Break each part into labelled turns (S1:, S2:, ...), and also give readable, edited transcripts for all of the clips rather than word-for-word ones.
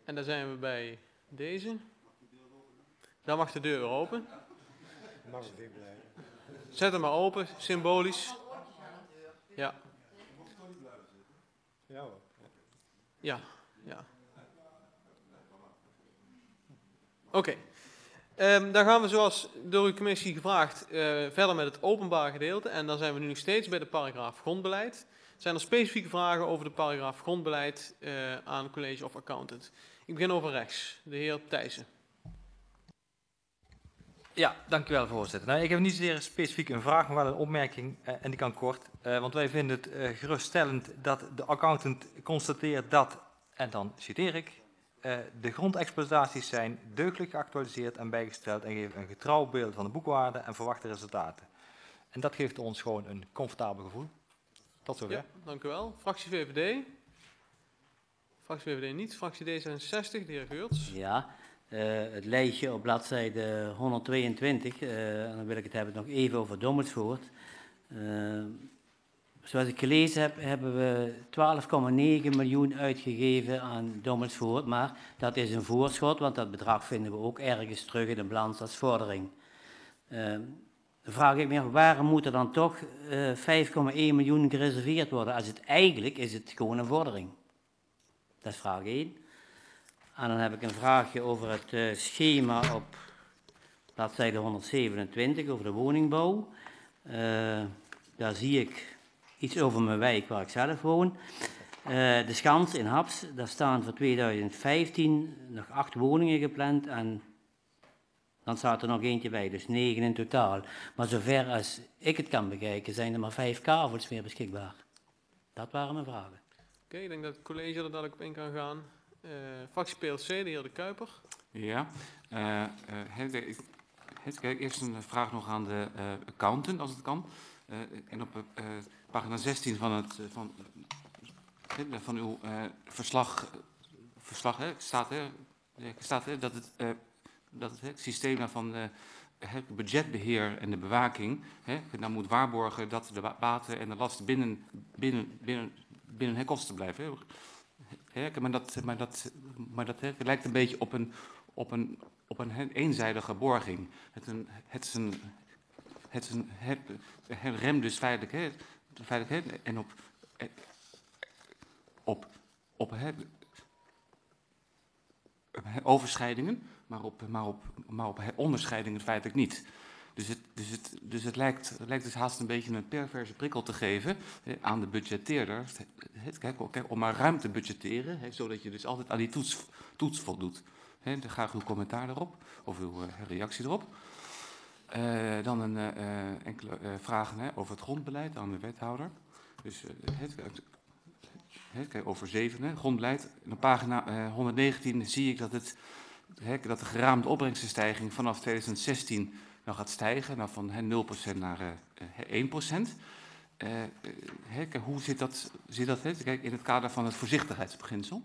S1: En dan zijn we bij deze. Dan mag de deur weer open.
S2: Mag het weer blijven.
S1: Zet hem maar open, symbolisch. Ja.
S2: Ja hoor.
S1: Ja. Oké. Dan gaan we zoals door uw commissie gevraagd verder met het openbaar gedeelte. En dan zijn we nu nog steeds bij de paragraaf grondbeleid. Zijn er specifieke vragen over de paragraaf grondbeleid aan college of accountant? Ik begin over rechts. De heer Thijssen.
S3: Ja, dank u wel, voorzitter. Nou, ik heb niet zozeer specifiek een vraag, maar wel een opmerking, en die kan kort. Want wij vinden het geruststellend dat de accountant constateert dat, en dan citeer ik, de grondexploitaties zijn deugdelijk geactualiseerd en bijgesteld en geven een getrouw beeld van de boekwaarde en verwachte resultaten. En dat geeft ons gewoon een comfortabel gevoel. Tot zover.
S1: Ja, dank u wel. Fractie VVD. Fractie VVD niet. Fractie D66, de heer Geurts.
S4: Ja, het lijstje op bladzijde 122, en dan wil ik het hebben nog even over Dommelsvoort. Zoals ik gelezen heb, hebben we 12,9 miljoen uitgegeven aan Dommelsvoort, maar dat is een voorschot, want dat bedrag vinden we ook ergens terug in de balans als vordering. Dan vraag ik me af, waarom moet er dan toch 5,1 miljoen gereserveerd worden, als het eigenlijk is het gewoon een vordering? Dat is vraag 1. En dan heb ik een vraagje over het schema op bladzijde 127 over de woningbouw. Daar zie ik iets over mijn wijk waar ik zelf woon. De Schans in Haps, daar staan voor 2015 nog 8 woningen gepland en dan staat er nog eentje bij, dus 9 in totaal. Maar zover als ik het kan bekijken zijn er maar 5 kavels meer beschikbaar. Dat waren mijn vragen.
S1: Oké, ik denk dat het college er dadelijk op in kan gaan. Fractie PLC, de heer De Kuiper.
S5: Ja, kijk, eerst een vraag nog aan de accountant, als het kan. En op pagina 16 van uw verslag staat dat het systeem van het budgetbeheer en de bewaking nou moet waarborgen dat de baten en de lasten binnen kosten blijven. Maar dat lijkt een beetje op een eenzijdige borging. Het remt dus feitelijk en op overschrijdingen, maar op onderscheidingen feitelijk niet. Dus het lijkt dus haast een beetje een perverse prikkel te geven aan de budgetteerder. Kijk, om maar ruim te budgetteren, zodat je dus altijd aan die toets voldoet. Dan graag uw commentaar erop, of uw reactie erop. Dan een enkele vragen over het grondbeleid aan de wethouder. Dus kijk, over 7, grondbeleid. Op pagina 119 zie ik dat de geraamde opbrengstenstijging vanaf 2016 nou gaat stijgen, nou van 0% naar 1%. Kijk, hoe zit dat kijk, in het kader van het voorzichtigheidsbeginsel?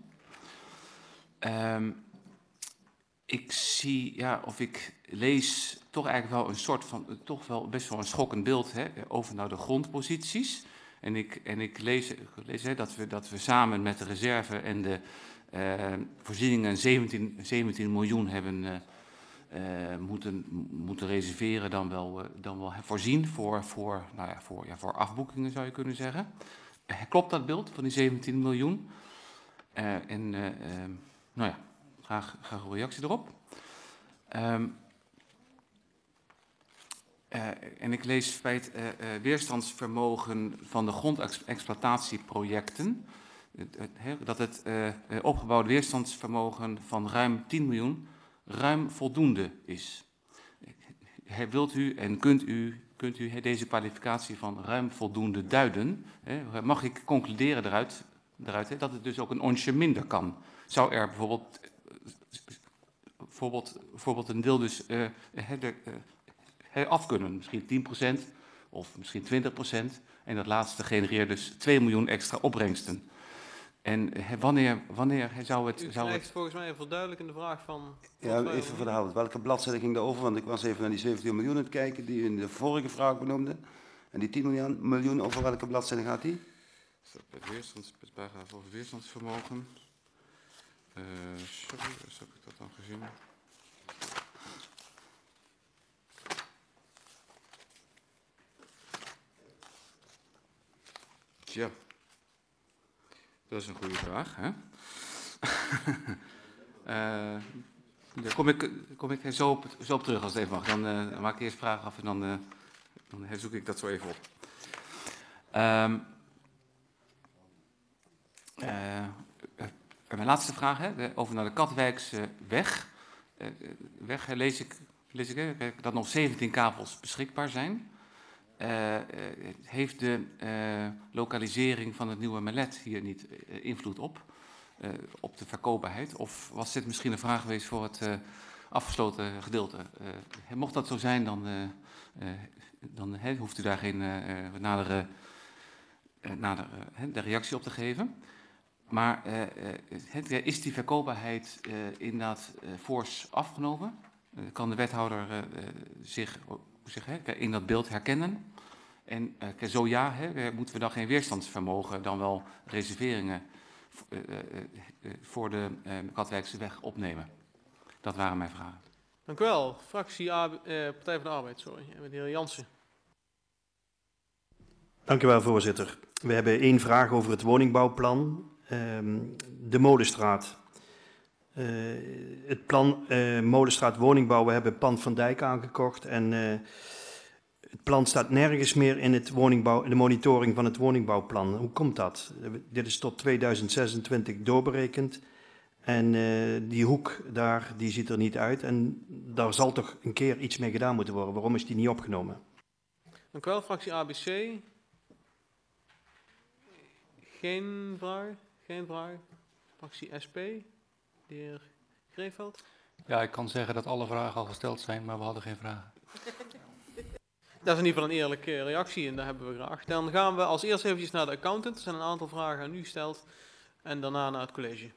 S5: Ik zie, of ik lees toch eigenlijk wel een soort van, toch wel best wel een schokkend beeld over nou de grondposities. En ik lees dat we samen met de reserve en de voorzieningen 17 miljoen hebben moeten reserveren, dan wel voorzien voor afboekingen, zou je kunnen zeggen. Klopt dat beeld van die 17 miljoen? Graag een reactie erop. En ik lees bij het weerstandsvermogen van de grondexploitatieprojecten dat het opgebouwde weerstandsvermogen van ruim 10 miljoen ruim voldoende is. Wilt u en kunt u deze kwalificatie van ruim voldoende duiden? Mag ik concluderen eruit dat het dus ook een onsje minder kan? Zou er bijvoorbeeld een deel dus af kunnen, misschien 10% of misschien 20%. En dat laatste genereert dus 2 miljoen extra opbrengsten. En wanneer zou het...
S1: U krijgt volgens mij een verduidelijkende vraag van...
S6: Ja, even voor de helft. Welke bladzijde ging daarover? Want ik was even naar die 17 miljoen aan het kijken die u in de vorige vraag benoemde. En die 10 miljoen, over welke bladzijde gaat die?
S5: Weerstandsvermogen. even. Tja, dat is een goede vraag, hè? Daar kom ik zo op terug als het even mag. Dan maak ik eerst vragen af en dan zoek ik dat zo even op. Mijn laatste vraag, hè, over naar de Katwijkse weg. Lees ik dat nog 17 kavels beschikbaar zijn. Heeft de lokalisering van het nieuwe Melet hier niet invloed op de verkoopbaarheid? Of was dit misschien een vraag geweest voor het afgesloten gedeelte? Mocht dat zo zijn, dan hoeft u daar geen nadere de reactie op te geven. Maar is die verkoopbaarheid inderdaad fors afgenomen? Kan de wethouder zich in dat beeld herkennen? En zo ja, moeten we dan geen weerstandsvermogen, dan wel reserveringen voor de Katwijkse weg opnemen? Dat waren mijn vragen.
S1: Dank u wel. Fractie Partij van de Arbeid, sorry. En de heer Jansen.
S7: Dank u wel, voorzitter. We hebben 1 vraag over het woningbouwplan. De Molenstraat. Het plan Molenstraat woningbouw, we hebben Pand van Dijk aangekocht en het plan staat nergens meer in de monitoring van het woningbouwplan. Hoe komt dat? Dit is tot 2026 doorberekend en die hoek daar, die ziet er niet uit en daar zal toch een keer iets mee gedaan moeten worden. Waarom is die niet opgenomen?
S1: Dank u wel, fractie ABC. Geen vraag. Fractie SP, de heer Kreeveld.
S8: Ja, ik kan zeggen dat alle vragen al gesteld zijn, maar we hadden geen vragen.
S1: Dat is in ieder geval een eerlijke reactie en dat hebben we graag. Dan gaan we als eerst eventjes naar de accountant. Er zijn een aantal vragen aan u gesteld en daarna naar het college.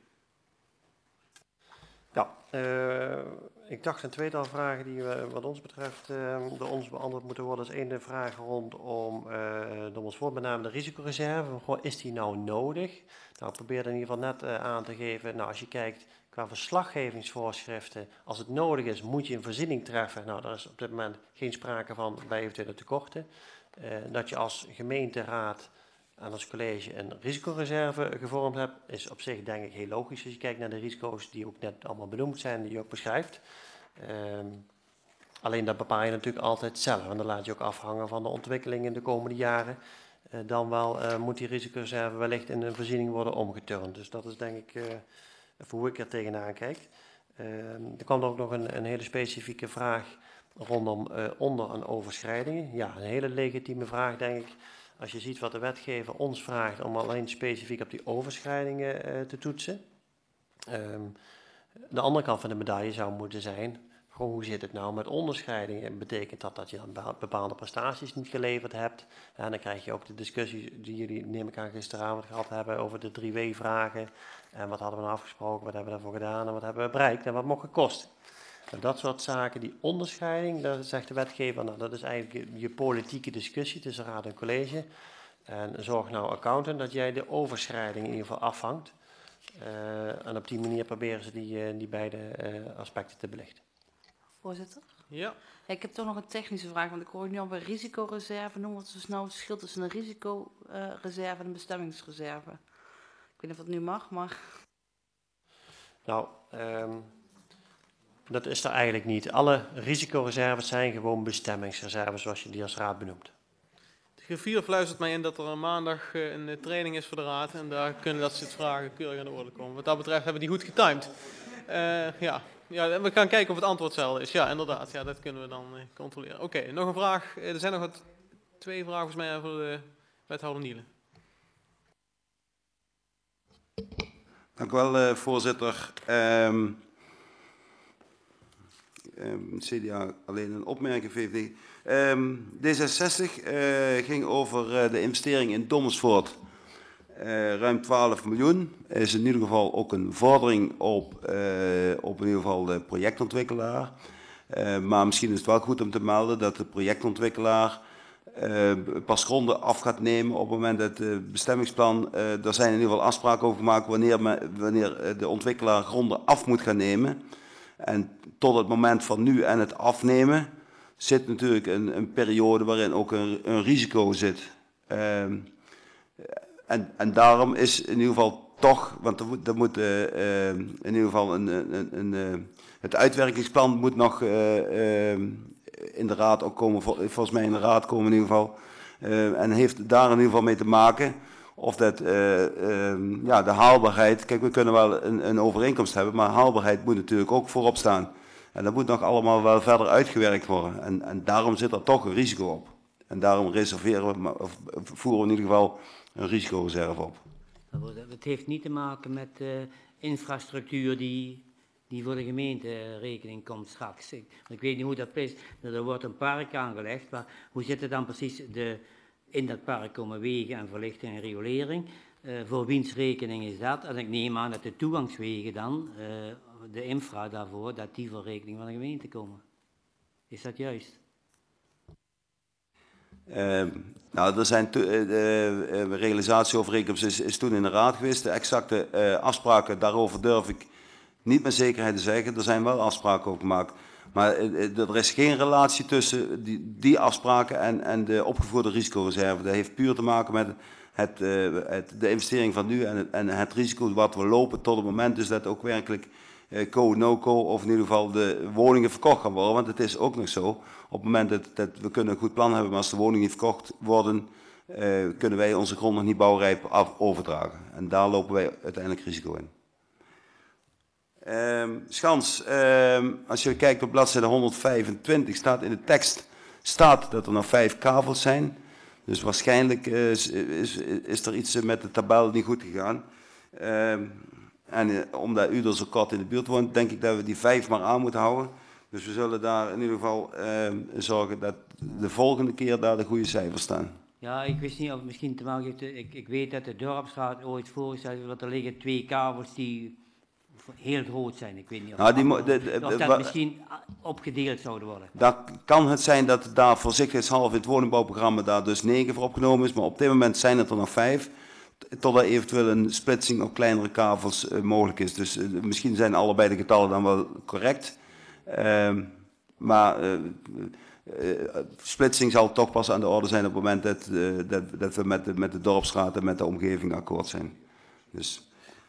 S2: Ja, ik dacht een tweetal vragen die wat ons betreft door ons beantwoord moeten worden. Dat is 1 de vraag rondom met name de risicoreserve. Goh, is die nou nodig? Nou, ik probeerde in ieder geval net aan te geven, nou, als je kijkt qua verslaggevingsvoorschriften, als het nodig is, moet je een voorziening treffen. Nou, daar is op dit moment geen sprake van bij eventuele tekorten. Dat je als gemeenteraad en als college een risicoreserve gevormd hebt, is op zich denk ik heel logisch als je kijkt naar de risico's die ook net allemaal benoemd zijn, die je ook beschrijft. Alleen dat bepaal je natuurlijk altijd zelf en dan laat je ook afhangen van de ontwikkeling in de komende jaren. Dan wel moet die risicoreserve wellicht in een voorziening worden omgeturnd. Dus dat is denk ik even hoe ik er tegenaan kijk. Er kwam ook nog een hele specifieke vraag rondom onder- en overschrijdingen. Ja, een hele legitieme vraag denk ik. Als je ziet wat de wetgever ons vraagt om alleen specifiek op die overschrijdingen te toetsen. De andere kant van de medaille zou moeten zijn, hoe zit het nou met onderscheidingen? Betekent dat je dan bepaalde prestaties niet geleverd hebt? En dan krijg je ook de discussie die jullie, neem ik aan, gisteravond gehad hebben over de 3 W-vragen. En wat hadden we nou afgesproken, wat hebben we daarvoor gedaan en wat hebben we bereikt en wat mocht het kosten? Dat soort zaken, die onderscheiding, daar zegt de wetgever, nou, dat is eigenlijk je politieke discussie tussen raad en college. En zorg nou, accountant, dat jij de overschrijding in ieder geval afvangt. En op die manier proberen ze die beide aspecten te belichten.
S9: Voorzitter?
S1: Ja.
S9: Ik heb toch nog een technische vraag, want ik hoor nu al bij risicoreserve noemen. Wat is nou het verschil tussen een risicoreserve en een bestemmingsreserve? Ik weet niet of dat nu mag, maar...
S2: Nou, dat is er eigenlijk niet. Alle risicoreserves zijn gewoon bestemmingsreserves, zoals je die als raad benoemt.
S1: De griffier fluistert mij in dat er maandag een training is voor de raad en daar kunnen dat soort vragen keurig aan de orde komen. Wat dat betreft hebben we die goed getimed. Ja, we gaan kijken of het antwoord hetzelfde is. Ja, inderdaad. Ja, dat kunnen we dan controleren. Oké, nog een vraag. Er zijn nog 2 vragen volgens mij voor de wethouder Nielen.
S6: Dank u wel, voorzitter. CDA alleen een opmerking, VVD. D66 ging over de investering in Dommersvoort. Ruim 12 miljoen. Is in ieder geval ook een vordering op in ieder geval de projectontwikkelaar. Maar misschien is het wel goed om te melden dat de projectontwikkelaar pas gronden af gaat nemen op het moment dat het bestemmingsplan, daar zijn in ieder geval afspraken over gemaakt wanneer de ontwikkelaar gronden af moet gaan nemen. En tot het moment van nu en het afnemen zit natuurlijk een periode waarin ook een risico zit. En daarom is in ieder geval toch, want er moet in ieder geval het uitwerkingsplan moet nog in de raad ook komen, volgens mij in de raad komen in ieder geval. En heeft daar in ieder geval mee te maken of dat ja, de haalbaarheid, kijk we kunnen wel een overeenkomst hebben, maar haalbaarheid moet natuurlijk ook voorop staan. En dat moet nog allemaal wel verder uitgewerkt worden. En daarom zit er toch een risico op. En daarom reserveren we, of voeren we in ieder geval een risicoreserve op.
S4: Het heeft niet te maken met infrastructuur die voor de gemeente rekening komt straks. Ik weet niet hoe dat is. Er wordt een park aangelegd, maar hoe zit het dan precies? In dat park komen wegen en verlichting en riolering. Voor wiens rekening is dat? En ik neem aan dat de toegangswegen dan, de infra daarvoor, dat die voor rekening van de gemeente komen. Is dat juist?
S6: Nou, er zijn de realisatieovereenkomst is toen in de raad geweest. De exacte afspraken daarover durf ik niet met zekerheid te zeggen. Er zijn wel afspraken over gemaakt. Maar er is geen relatie tussen die afspraken en de opgevoerde risicoreserve. Dat heeft puur te maken met de investering van nu en het risico wat we lopen tot het moment dus dat ook werkelijk co-no-co of in ieder geval de woningen verkocht gaan worden. Want het is ook nog zo, op het moment dat we kunnen een goed plan hebben, maar als de woningen niet verkocht worden, kunnen wij onze grond nog niet bouwrijp overdragen. En daar lopen wij uiteindelijk risico in. Schans, als je kijkt op bladzijde 125, staat in de tekst dat er nog 5 kavels zijn. Dus waarschijnlijk is er iets met de tabel niet goed gegaan. En omdat u er zo kort in de buurt woont, denk ik dat we die 5 maar aan moeten houden. Dus we zullen daar in ieder geval zorgen dat de volgende keer daar de goede cijfers staan.
S4: Ja, ik wist niet of het misschien te maken heeft. Ik weet dat de dorpsraad ooit voorgesteld heeft dat er liggen 2 kabels die heel groot zijn. Ik weet niet of dat misschien opgedeeld zouden worden.
S6: Dan kan het zijn dat daar voorzichtigheidshalve in het woningbouwprogramma daar dus 9 voor opgenomen is. Maar op dit moment zijn het er nog 5. Totdat eventueel een splitsing op kleinere kavels mogelijk is. Dus misschien zijn allebei de getallen dan wel correct. Maar splitsing zal toch pas aan de orde zijn op het moment dat we met de dorpsraad en met de omgeving akkoord zijn. Dus,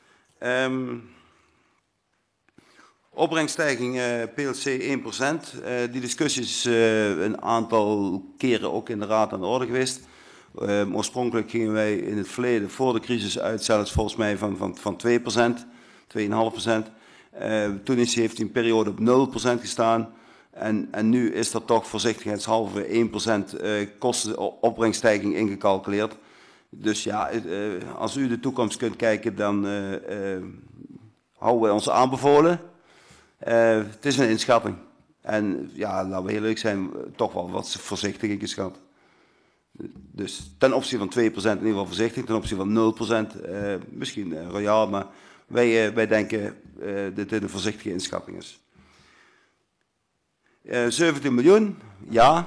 S6: opbrengststijging PLC 1%. Die discussie is een aantal keren ook in de raad aan de orde geweest. Oorspronkelijk gingen wij in het verleden voor de crisis uit zelfs volgens mij van 2%, 2,5%. Toen heeft hij een periode op 0% gestaan. En nu is er toch voorzichtigheidshalve 1% kostenopbrengststijging ingecalculeerd. Dus ja, als u de toekomst kunt kijken, dan houden wij ons aanbevolen. Het is een inschatting. En ja, laten we heel leuk zijn, toch wel wat voorzichtig ingeschat. Dus ten opzichte van 2% in ieder geval voorzichtig, ten opzichte van 0% misschien royaal, maar wij denken dat dit een voorzichtige inschatting is. 17 miljoen, ja.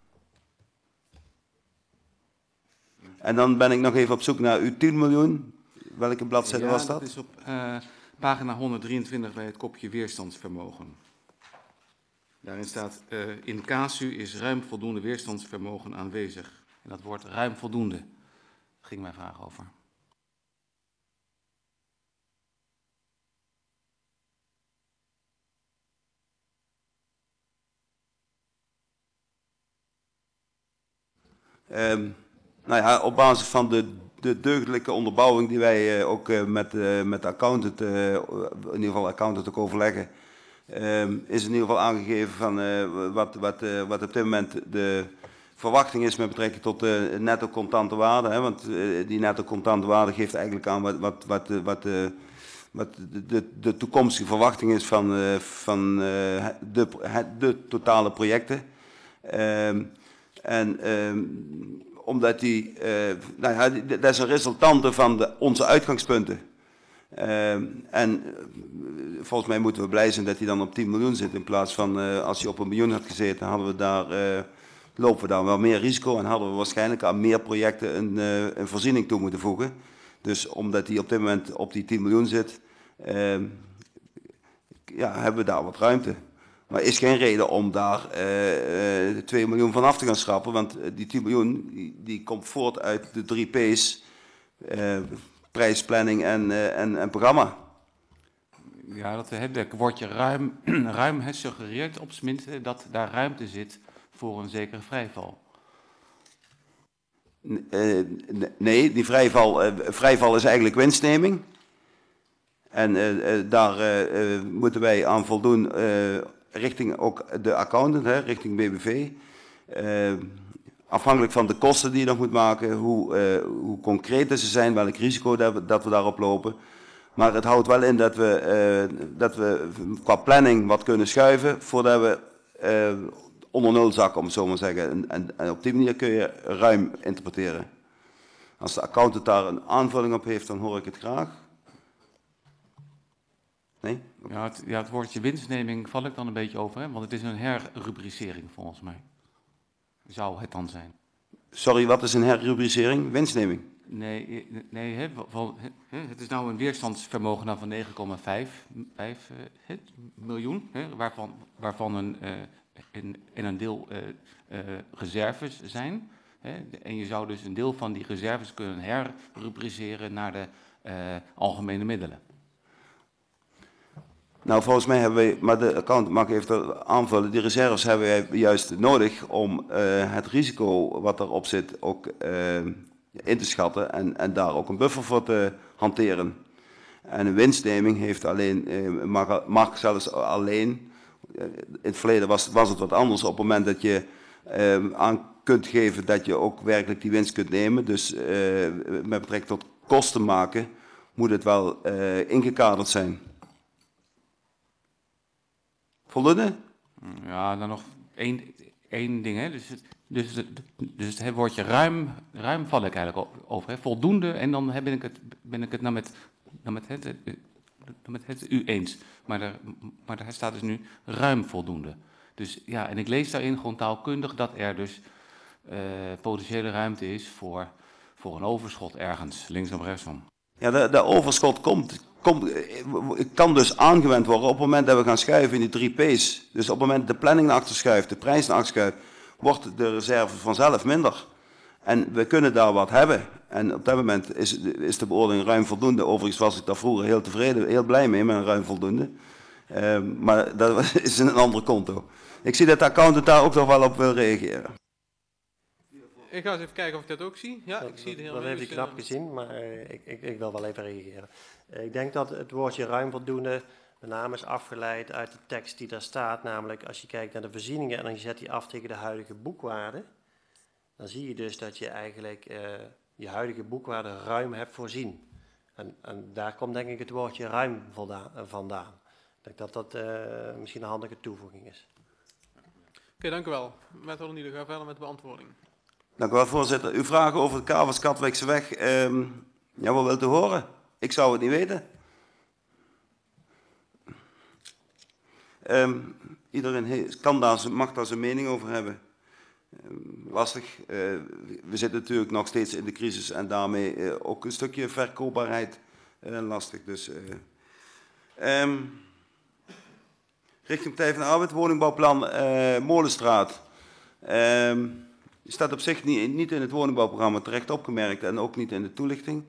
S6: En dan ben ik nog even op zoek naar uw 10 miljoen. Welke bladzijde was dat?
S5: Dat is op pagina 123 bij het kopje weerstandsvermogen. Daarin staat, in casu is ruim voldoende weerstandsvermogen aanwezig. En dat woord ruim voldoende, daar ging mijn vraag over.
S6: Nou ja, op basis van de deugdelijke onderbouwing die wij ook met de accountant, in ieder geval accountant ook overleggen, is in ieder geval aangegeven van wat op dit moment de verwachting is met betrekking tot de netto contante waarde. Hè, want die netto contante waarde geeft eigenlijk aan wat de toekomstige verwachting is van de totale projecten. Omdat nou ja, dat is een resultante van onze uitgangspunten. Volgens mij moeten we blij zijn dat hij dan op 10 miljoen zit. In plaats van als hij op 1 miljoen had gezeten, lopen we daar wel meer risico en hadden we waarschijnlijk aan meer projecten een voorziening toe moeten voegen. Dus omdat hij op dit moment op die 10 miljoen zit, hebben we daar wat ruimte. Maar is geen reden om daar 2 miljoen van af te gaan schrappen, want die 10 miljoen die komt voort uit de 3 P's, prijsplanning en programma.
S5: Ja, dat het woordje ruim suggereert op zijn minst dat daar ruimte zit voor een zekere vrijval.
S6: Nee, die vrijval is eigenlijk winstneming. En daar moeten wij aan voldoen richting ook de accountant, richting BBV. Afhankelijk van de kosten die je nog moet maken, hoe concreet ze zijn, welk risico dat we daarop lopen. Maar het houdt wel in dat we qua planning wat kunnen schuiven voordat we onder nul zakken, om het zo maar te zeggen. En op die manier kun je ruim interpreteren. Als de accountant daar een aanvulling op heeft, dan hoor ik het graag. Nee?
S5: Ja, het woordje winstneming val ik dan een beetje over, hè? Want het is een herrubricering volgens mij. Zou het dan zijn?
S6: Sorry, wat is een herrubricering? Winstneming?
S5: Nee, het is nou een weerstandsvermogen dan van 9,5 miljoen, waarvan een deel reserves zijn. En je zou dus een deel van die reserves kunnen herrubriceren naar de algemene middelen.
S6: Nou, volgens mij hebben wij, maar de accountant mag even aanvullen, die reserves hebben wij juist nodig om het risico wat erop zit ook in te schatten en daar ook een buffer voor te hanteren. En een winstneming heeft mag zelfs alleen, in het verleden was het wat anders, op het moment dat je aan kunt geven dat je ook werkelijk die winst kunt nemen. Dus met betrekking tot kosten maken moet het wel ingekaderd zijn. Voldoende? Ja,
S5: dan nog één ding. Hè. Dus het woordje ruim val ik eigenlijk over. Hè. Voldoende en dan ben ik het nou met het u eens. Maar daar staat dus nu ruim voldoende. Dus ja, en ik lees daarin gewoon taalkundig dat er dus potentiële ruimte is voor een overschot ergens, linksom, rechtsom.
S6: Ja, de overschot kan dus aangewend worden op het moment dat we gaan schuiven in die 3 P's. Dus op het moment dat de planning naar achter schuift, de prijs naar achter schuift, wordt de reserve vanzelf minder. En we kunnen daar wat hebben. En op dat moment is de beoordeling ruim voldoende. Overigens was ik daar vroeger heel tevreden, heel blij mee met een ruim voldoende. Maar dat is een ander konto. Ik zie dat de accountant daar ook nog wel op wil reageren.
S1: Ik ga eens even kijken of ik dat ook zie. Ja, ik zie de heer
S2: Dat heeft hij knap gezien, maar ik wil wel even reageren. Ik denk dat het woordje ruim voldoende met name is afgeleid uit de tekst die daar staat. Namelijk als je kijkt naar de voorzieningen en je zet die af tegen de huidige boekwaarde. Dan zie je dus dat je eigenlijk je huidige boekwaarde ruim hebt voorzien. En daar komt denk ik het woordje ruim vandaan. Ik denk dat misschien een handige toevoeging is.
S1: Oké, dank u wel. Wethouder Nieder, ga verder met de beantwoording.
S6: Dank u wel, voorzitter. Uw vragen over de Kavers Katwijkseweg, wat wilt u horen? Ik zou het niet weten. Iedereen mag daar zijn mening over hebben. Lastig. We zitten natuurlijk nog steeds in de crisis en daarmee ook een stukje verkoopbaarheid lastig. Dus, richting Partij van de Arbeid, woningbouwplan Molenstraat. Staat op zich niet in het woningbouwprogramma terecht opgemerkt en ook niet in de toelichting.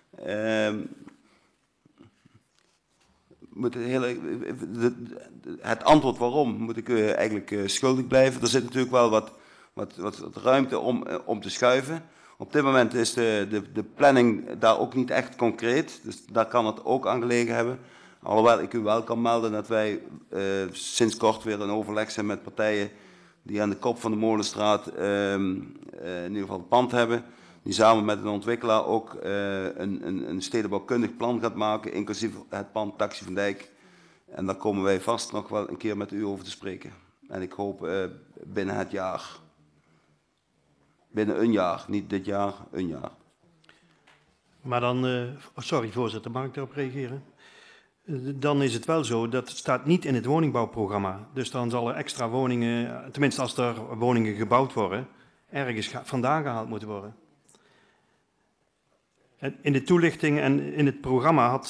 S6: Het antwoord waarom moet ik eigenlijk schuldig blijven. Er zit natuurlijk wel wat ruimte om te schuiven. Op dit moment is de planning daar ook niet echt concreet. Dus daar kan het ook aan gelegen hebben. Alhoewel ik u wel kan melden dat wij sinds kort weer in overleg zijn met partijen die aan de kop van de Molenstraat in ieder geval het pand hebben. Die samen met een ontwikkelaar ook een stedenbouwkundig plan gaat maken, inclusief het pand Taxi van Dijk. En daar komen wij vast nog wel een keer met u over te spreken. En ik hoop binnen het jaar. Binnen een jaar, niet dit jaar, een jaar.
S7: Maar dan, sorry voorzitter, mag ik daarop reageren? Dan is het wel zo, dat staat niet in het woningbouwprogramma. Dus dan zal er extra woningen, tenminste als er woningen gebouwd worden, ergens vandaan gehaald moeten worden. In de toelichting en in het programma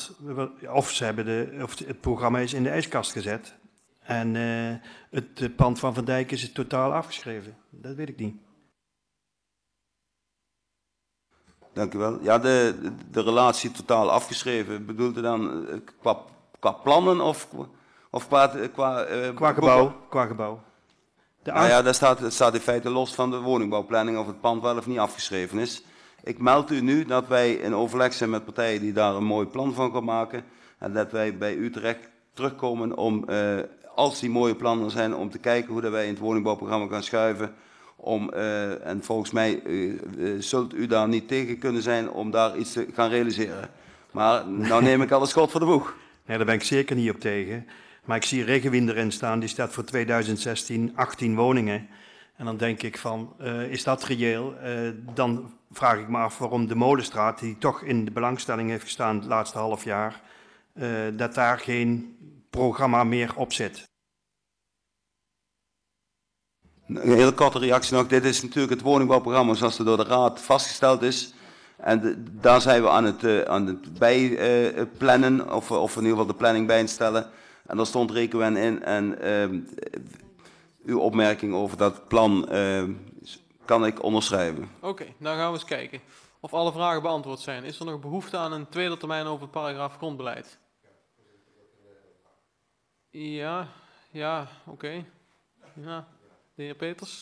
S7: het programma is in de ijskast gezet. En het pand van Van Dijk is totaal afgeschreven. Dat weet ik niet.
S6: Dank u wel. Ja, de relatie totaal afgeschreven, bedoelt u dan qua plannen of
S7: Qua gebouw.
S6: Nou ja, dat staat in feite los van de woningbouwplanning of het pand wel of niet afgeschreven is. Ik meld u nu dat wij in overleg zijn met partijen die daar een mooi plan van gaan maken. En dat wij bij u terecht terugkomen om, als die mooie plannen zijn, om te kijken hoe dat wij in het woningbouwprogramma gaan schuiven. En volgens mij zult u daar niet tegen kunnen zijn om daar iets te gaan realiseren. Maar nou neem ik al een schot voor de boeg.
S7: Nee, daar ben ik zeker niet op tegen. Maar ik zie Regenwien erin staan, die staat voor 2016 18 woningen. En dan denk ik van, is dat reëel? Dan vraag ik me af waarom de Molenstraat, die toch in de belangstelling heeft gestaan het laatste half jaar, dat daar geen programma meer op zit.
S6: Een hele korte reactie nog. Dit is natuurlijk het woningbouwprogramma zoals het door de Raad vastgesteld is. En daar zijn we aan het bijplannen, of in ieder geval de planning bijstellen. En daar stond Rekenwen in. En uw opmerking over dat plan kan ik onderschrijven.
S1: Oké, dan gaan we eens kijken of alle vragen beantwoord zijn. Is er nog behoefte aan een tweede termijn over het paragraaf grondbeleid? Ja, oké. Ja, de heer Peters.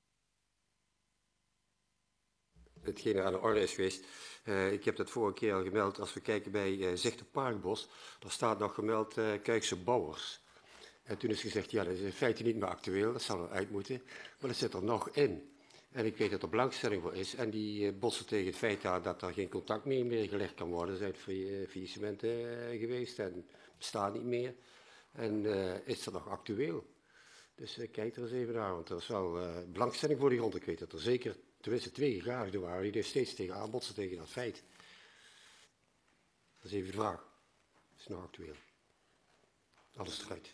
S10: Hetgene aan de orde is geweest. Ik heb dat vorige keer al gemeld. Als we kijken bij Zicht Parkbos, daar staat nog gemeld Kuikse Bouwers. En toen is gezegd, ja, dat is in feite niet meer actueel, dat zal eruit moeten. Maar dat zit er nog in. En ik weet dat er belangstelling voor is. En die botsen tegen het feit dat er geen contact meer gelegd kan worden. Er zijn faillissementen geweest en bestaan niet meer. En is dat nog actueel? Dus kijk er eens even naar, want er is wel belangstelling voor die grond. Ik weet dat er zeker tenminste 2 gegadigden waren die er steeds tegen aanbotsen tegen dat feit. Dat is even de vraag. Dat is nog actueel. Alles eruit.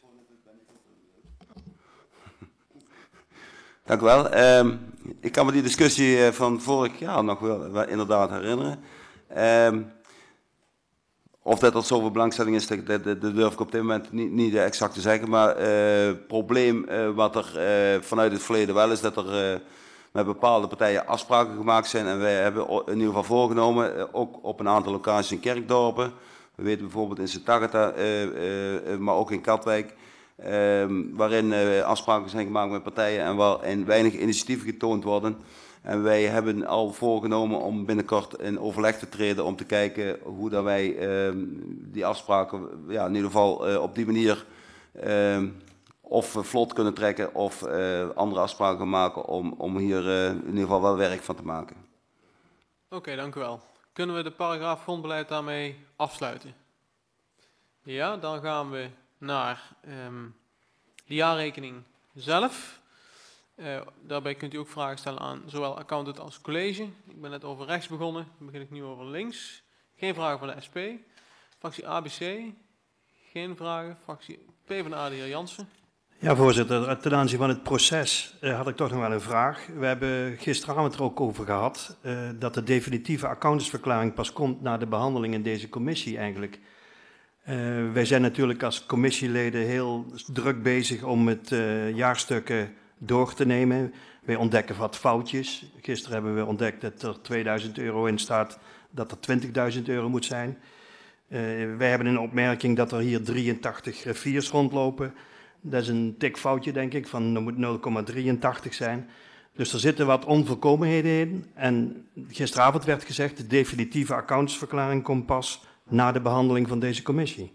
S6: Dank u wel. Ik kan me die discussie van vorig jaar nog wel inderdaad herinneren. Of dat er zoveel belangstelling is, dat durf ik op dit moment niet exact te zeggen. Maar het probleem wat er vanuit het verleden wel is, dat er met bepaalde partijen afspraken gemaakt zijn. En wij hebben in ieder geval voorgenomen, ook op een aantal locaties in Kerkdorpen. We weten bijvoorbeeld in Sint-Agatha, maar ook in Katwijk. Waarin afspraken zijn gemaakt met partijen en waarin weinig initiatieven getoond worden. En wij hebben al voorgenomen om binnenkort in overleg te treden om te kijken hoe dat wij die afspraken in ieder geval op die manier of vlot kunnen trekken of andere afspraken maken om hier in ieder geval wel werk van te maken.
S1: Oké, dank u wel. Kunnen we de paragraaf grondbeleid daarmee afsluiten? Ja, dan gaan we naar de jaarrekening zelf. Daarbij kunt u ook vragen stellen aan zowel accountant als college. Ik ben net over rechts begonnen, dan begin ik nu over links. Geen vragen van de SP. Fractie ABC, geen vragen. Fractie PvdA, de heer Jansen.
S7: Ja, voorzitter. Ten aanzien van het proces had ik toch nog wel een vraag. We hebben gisteravond er ook over gehad dat de definitieve accountantsverklaring pas komt na de behandeling in deze commissie eigenlijk. Wij zijn natuurlijk als commissieleden heel druk bezig om het jaarstukken door te nemen. Wij ontdekken wat foutjes. Gisteren hebben we ontdekt dat er 2000 euro in staat, dat er 20.000 euro moet zijn. Wij hebben een opmerking dat er hier 83 griffiers rondlopen. Dat is een tikfoutje, denk ik, van er moet 0,83 zijn. Dus er zitten wat onvolkomenheden in. En gisteravond werd gezegd, de definitieve accountantsverklaring komt pas na de behandeling van deze commissie.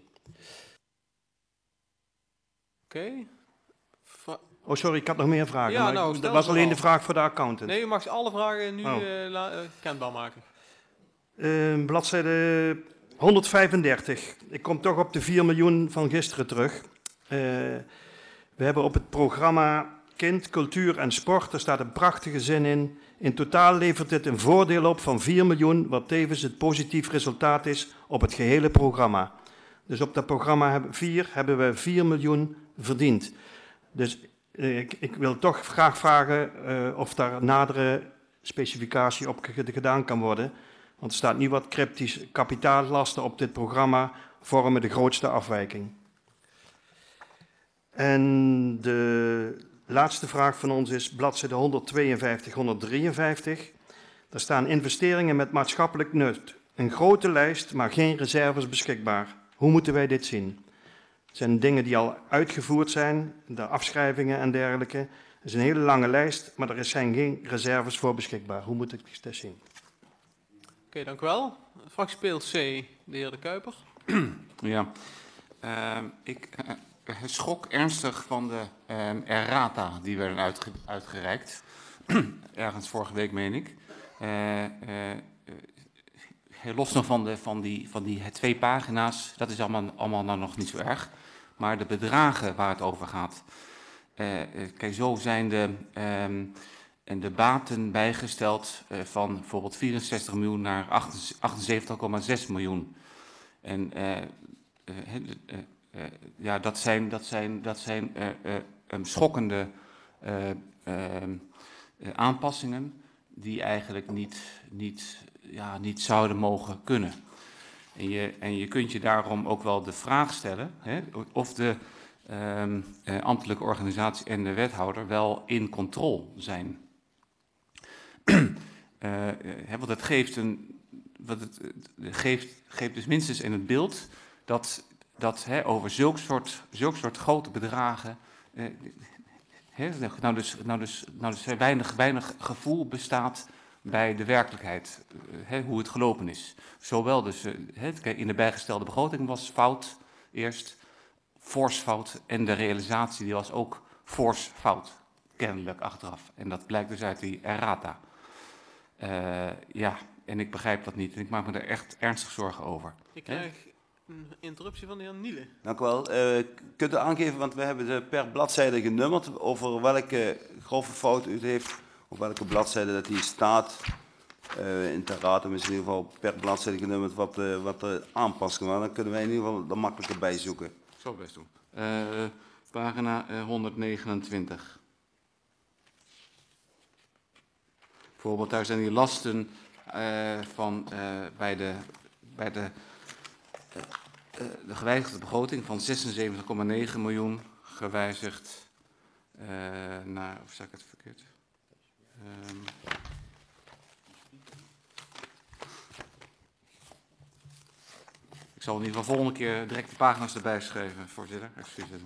S1: Oké.
S7: Oh, sorry, ik had nog meer vragen.
S1: Ja,
S7: maar
S1: nou,
S7: dat was alleen de vraag voor de accountant.
S1: Nee, u mag alle vragen nu kenbaar maken.
S7: Bladzijde 135. Ik kom toch op de 4 miljoen van gisteren terug. We hebben op het programma Kind, Cultuur en Sport, er staat een prachtige zin in. In totaal levert dit een voordeel op van 4 miljoen, wat tevens het positief resultaat is op het gehele programma. Dus op dat programma 4 hebben we 4 miljoen verdiend. Dus ik wil toch graag vragen of daar nadere specificatie op gedaan kan worden. Want er staat nu wat cryptisch: kapitaallasten op dit programma vormen de grootste afwijking. En de laatste vraag van ons is bladzijde 152, 153. Daar staan investeringen met maatschappelijk nut. Een grote lijst, maar geen reserves beschikbaar. Hoe moeten wij dit zien? Het zijn dingen die al uitgevoerd zijn, de afschrijvingen en dergelijke. Het is een hele lange lijst, maar er zijn geen reserves voor beschikbaar. Hoe moet ik dit zien?
S1: Oké, dank u wel. Fractie PLC, de heer De Kuiper.
S5: Ja, ik schrok ernstig van de errata die werden uitgereikt. Ergens vorige week, meen ik. Los nog van die 2 pagina's, dat is allemaal nou nog niet zo erg. Maar de bedragen waar het over gaat. Kijk, zo zijn de baten bijgesteld van bijvoorbeeld 64 miljoen naar 78,6 miljoen. En ja, dat zijn schokkende aanpassingen die eigenlijk niet zouden mogen kunnen. En je kunt je daarom ook wel de vraag stellen of de ambtelijke organisatie en de wethouder wel in controle zijn. Want het geeft dus minstens in het beeld dat over zulk soort grote bedragen dus weinig gevoel bestaat bij de werkelijkheid, hoe het gelopen is. Zowel dus, in de bijgestelde begroting was fout eerst, fors fout, en de realisatie die was ook fors fout, kennelijk achteraf. En dat blijkt dus uit die errata. Ja, en ik begrijp dat niet en ik maak me er echt ernstig zorgen over.
S1: Ik krijg een interruptie van de heer Niele.
S6: Dank u wel. Kunt u aangeven, want we hebben ze per bladzijde genummerd, over welke grove fout u het heeft, op welke bladzijde dat die staat. In de raad is in ieder geval per bladzijde genummerd wat de aanpassingen waren. Dan kunnen wij in ieder geval er makkelijker bij zoeken.
S5: Ik zal het best doen. Pagina 129. Bijvoorbeeld, daar zijn die lasten bij de gewijzigde begroting van 76,9 miljoen gewijzigd naar, of zeg ik het verkeerd? Ik zal in ieder geval volgende keer direct de pagina's erbij schrijven, voorzitter. Excuseer.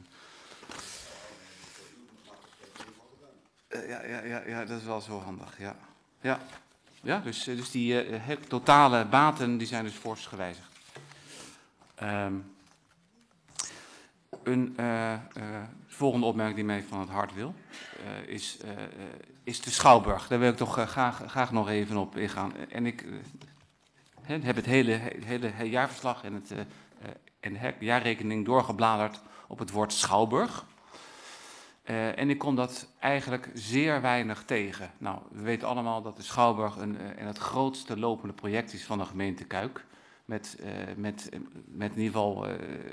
S5: Ja, dat is wel zo handig, ja. Dus die totale baten die zijn dus fors gewijzigd. Een volgende opmerking die mij van het hart wil, is de Schouwburg. Daar wil ik toch graag nog even op ingaan. En ik heb het hele jaarverslag en de jaarrekening doorgebladerd op het woord Schouwburg. En ik kom dat eigenlijk zeer weinig tegen. Nou, we weten allemaal dat de Schouwburg het grootste lopende project is van de gemeente Kuik. Met in ieder geval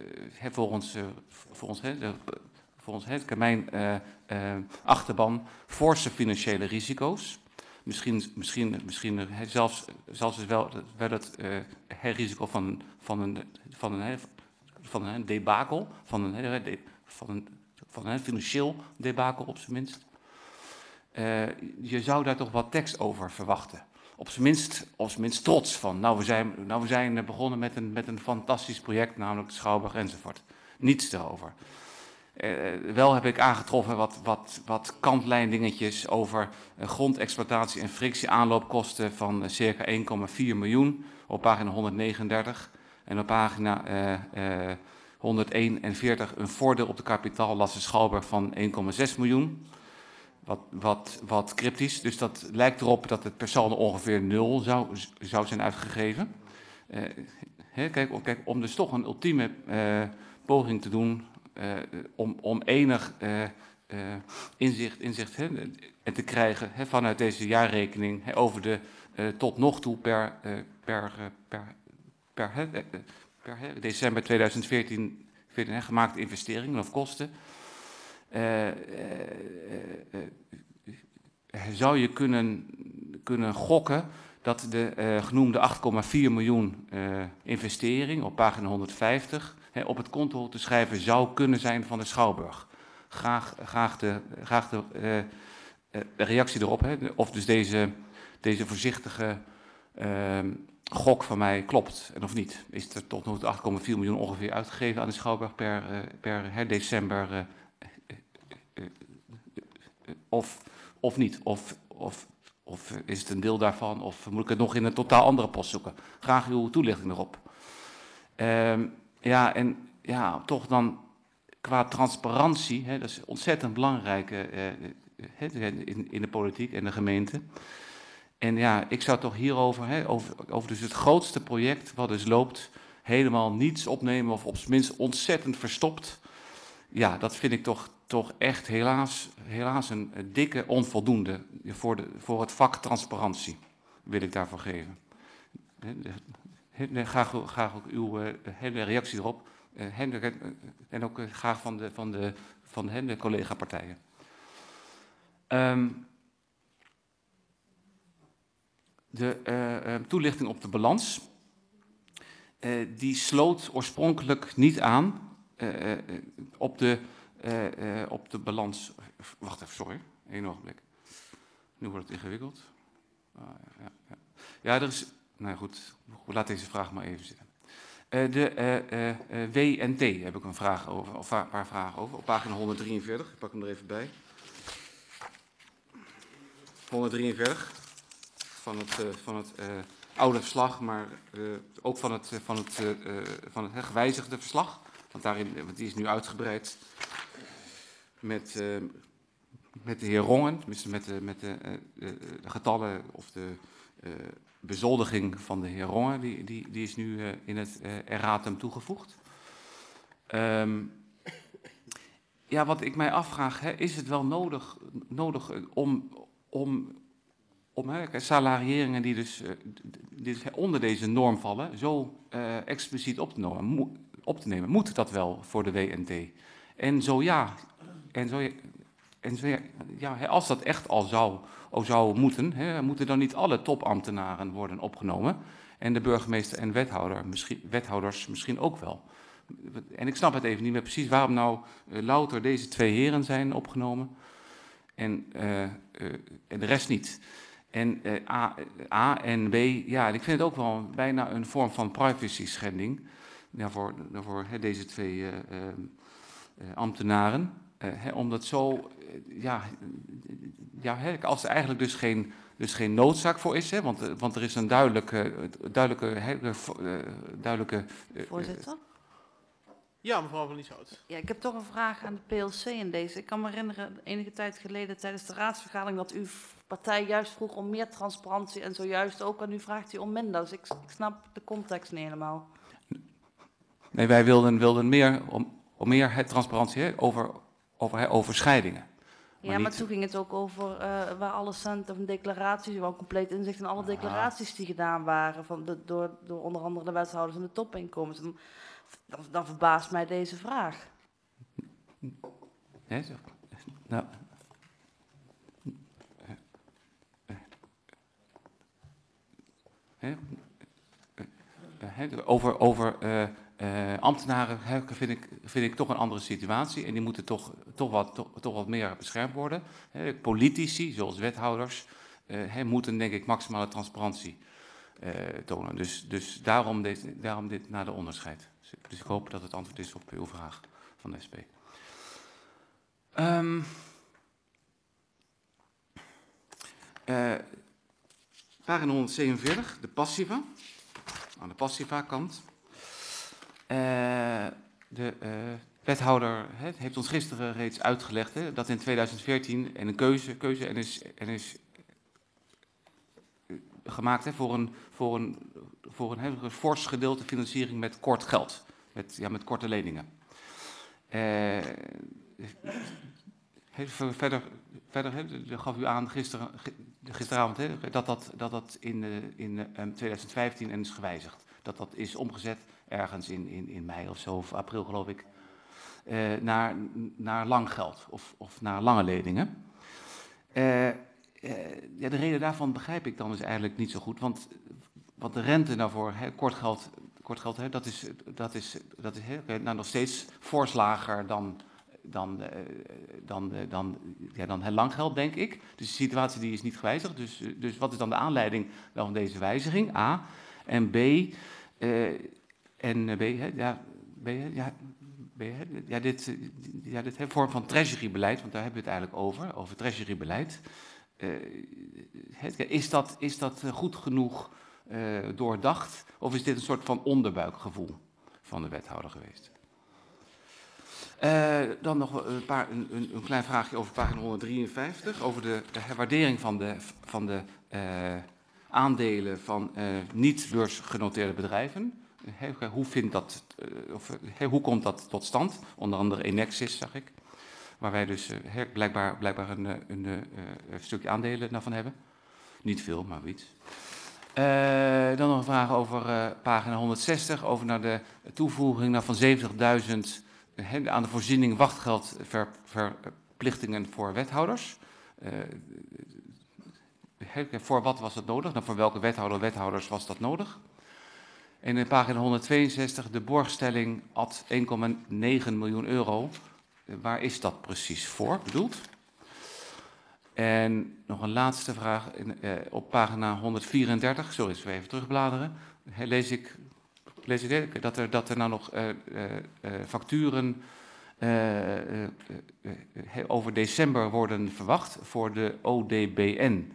S5: volgens mijn achterban forse financiële risico's. Misschien zelfs wel het risico van een debakel, van een financieel debakel op zijn minst. Je zou daar toch wat tekst over verwachten. Op zijn minst trots van. Nou, we zijn begonnen met een fantastisch project, namelijk de Schouwburg enzovoort. Niets erover. Wel heb ik aangetroffen wat kantlijndingetjes over grondexploitatie en frictie-aanloopkosten van circa 1,4 miljoen op pagina 139. En op pagina 141 een voordeel op de kapitaallasten Schouwburg van 1,6 miljoen. Wat cryptisch, dus dat lijkt erop dat het per saldo ongeveer 0 zou zijn uitgegeven. Kijk, om dus toch een ultieme poging te doen om enig inzicht te krijgen vanuit deze jaarrekening over de tot nog toe per december 2014 gemaakte investeringen of kosten. Zou je kunnen gokken dat de genoemde 8,4 miljoen investering op pagina 150 op het konto te schrijven zou kunnen zijn van de Schouwburg. Graag de reactie erop, of dus deze voorzichtige gok van mij klopt en of niet. Is er tot nu toe 8,4 miljoen ongeveer uitgegeven aan de Schouwburg per december of niet? Of is het een deel daarvan? Of moet ik het nog in een totaal andere post zoeken? Graag uw toelichting erop. Toch dan qua transparantie, dat is ontzettend belangrijk in de politiek en de gemeente. En ja, ik zou toch hierover, over dus het grootste project wat dus loopt, helemaal niets opnemen of op zijn minst ontzettend verstopt. Ja, dat vind ik toch echt helaas een dikke onvoldoende voor het vak transparantie, wil ik daarvoor geven. Graag ook uw reactie erop. En ook graag van de collega-partijen. De toelichting op de balans, die sloot oorspronkelijk niet aan op de balans. Wacht even, sorry, één ogenblik. Nu wordt het ingewikkeld. Ja, er is. Nou goed, laat deze vraag maar even zitten. De W&T heb ik een vraag over, of een paar vragen over, op pagina 143. Ik pak hem er even bij. 143 van het oude verslag, maar ook van het gewijzigde verslag. Want die is nu uitgebreid met de heer Rongen, met de getallen of de bezoldiging van de heer Rongen, die is nu in het erratum toegevoegd. Ja, wat ik mij afvraag, is het wel nodig om salarieringen die dus onder deze norm vallen, zo expliciet op te nemen? Moet dat wel voor de W&T? En zo ja, als dat echt al zou moeten, moeten dan niet alle topambtenaren worden opgenomen? En de burgemeester en wethouders misschien ook wel. En ik snap het even niet meer precies waarom nou louter deze twee heren zijn opgenomen en de rest niet. En A en B, ja, ik vind het ook wel bijna een vorm van privacy schending voor deze twee ambtenaren. Omdat zo, als er eigenlijk dus geen noodzaak voor is, want er is een duidelijke
S9: Voorzitter?
S1: Ja, mevrouw van Lieshout.
S9: Ja, ik heb toch een vraag aan de PLC in deze. Ik kan me herinneren, enige tijd geleden tijdens de raadsvergadering, dat uw partij juist vroeg om meer transparantie en zojuist ook aan u vraagt u om minder. Dus ik snap de context niet helemaal.
S5: Nee, wij wilden meer transparantie over overschrijdingen.
S9: Maar toen ging het ook over waar alle centen of declaraties, wel compleet inzicht in alle declaraties die gedaan waren door onder andere de wethouders en de topinkomens. Dan verbaast mij deze vraag.
S5: Nou, over ambtenaren vind ik toch een andere situatie en die moeten toch wat meer beschermd worden. Politici, zoals wethouders, moeten denk ik maximale transparantie tonen. Dus daarom dit naar de onderscheid. Dus ik hoop dat het antwoord is op uw vraag van de SP. Pagina 147, de passiva. Aan de passiva kant. De wethouder heeft ons gisteren reeds uitgelegd dat in 2014 een keuze is gemaakt voor een fors gedeelte financiering met kort geld, met korte leningen. Verder gaf u aan gisteravond dat in 2015 is gewijzigd. Dat is omgezet ergens in mei of zo, of april geloof ik, naar lang geld of naar lange leningen. Ja, de reden daarvan begrijp ik dan dus eigenlijk niet zo goed. Want wat de rente nou voor kort geld dat is nou nog steeds fors lager dan lang geld, denk ik. Dus de situatie die is niet gewijzigd. Dus wat is dan de aanleiding van deze wijziging? A. En B. Dit vorm van treasury-beleid, want daar hebben we het eigenlijk over treasury-beleid. Is dat goed genoeg doordacht? Of is dit een soort van onderbuikgevoel van de wethouder geweest? Dan nog een klein vraagje over pagina 153, over de waardering van de aandelen van niet-beursgenoteerde bedrijven. Hoe komt dat tot stand? Onder andere Enexis, zag ik. Waar wij dus blijkbaar een stukje aandelen van hebben. Niet veel, maar iets. Dan nog een vraag over pagina 160, over naar de toevoeging van 70.000 aan de voorziening wachtgeldverplichtingen voor wethouders. Voor wat was dat nodig? Nou, voor welke wethouders was dat nodig? En in pagina 162 de borgstelling ad 1,9 miljoen euro. Waar is dat precies voor bedoeld? En nog een laatste vraag. Op pagina 134, sorry, eens even terugbladeren, lees ik dat er nou nog facturen over december worden verwacht voor de ODBN.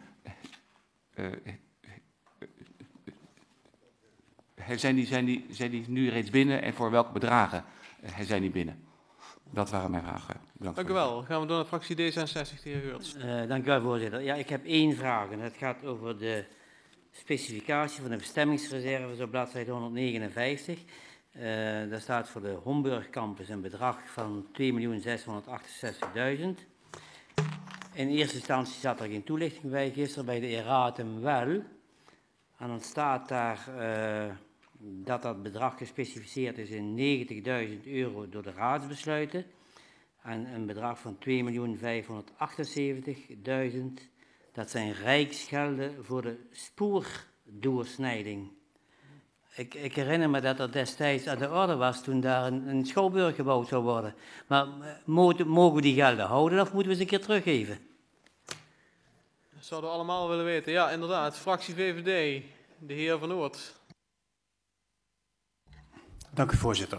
S5: Zijn die nu reeds binnen en voor welke bedragen zijn die binnen? Dat waren mijn vragen.
S1: Dank u wel. Gaan we door naar fractie D66, de heer Geurts.
S4: Dank u wel, voorzitter. Ja, ik heb 1 vraag en dat gaat over de specificatie van de bestemmingsreserves op bladzijde 159. Daar staat voor de Homburg campus een bedrag van 2.668.000. In eerste instantie zat er geen toelichting bij, gisteren bij de erratum wel. En dan staat daar dat bedrag gespecificeerd is in 90.000 euro door de raadsbesluiten. En een bedrag van 2.578.000, dat zijn rijksgelden voor de spoordoorsnijding. Ik herinner me dat dat destijds aan de orde was toen daar een schouwburg gebouwd zou worden. Maar mogen we die gelden houden of moeten we ze een keer teruggeven?
S1: Dat zouden we allemaal willen weten. Ja, inderdaad. Fractie VVD, de heer Van Oort.
S11: Dank u, voorzitter.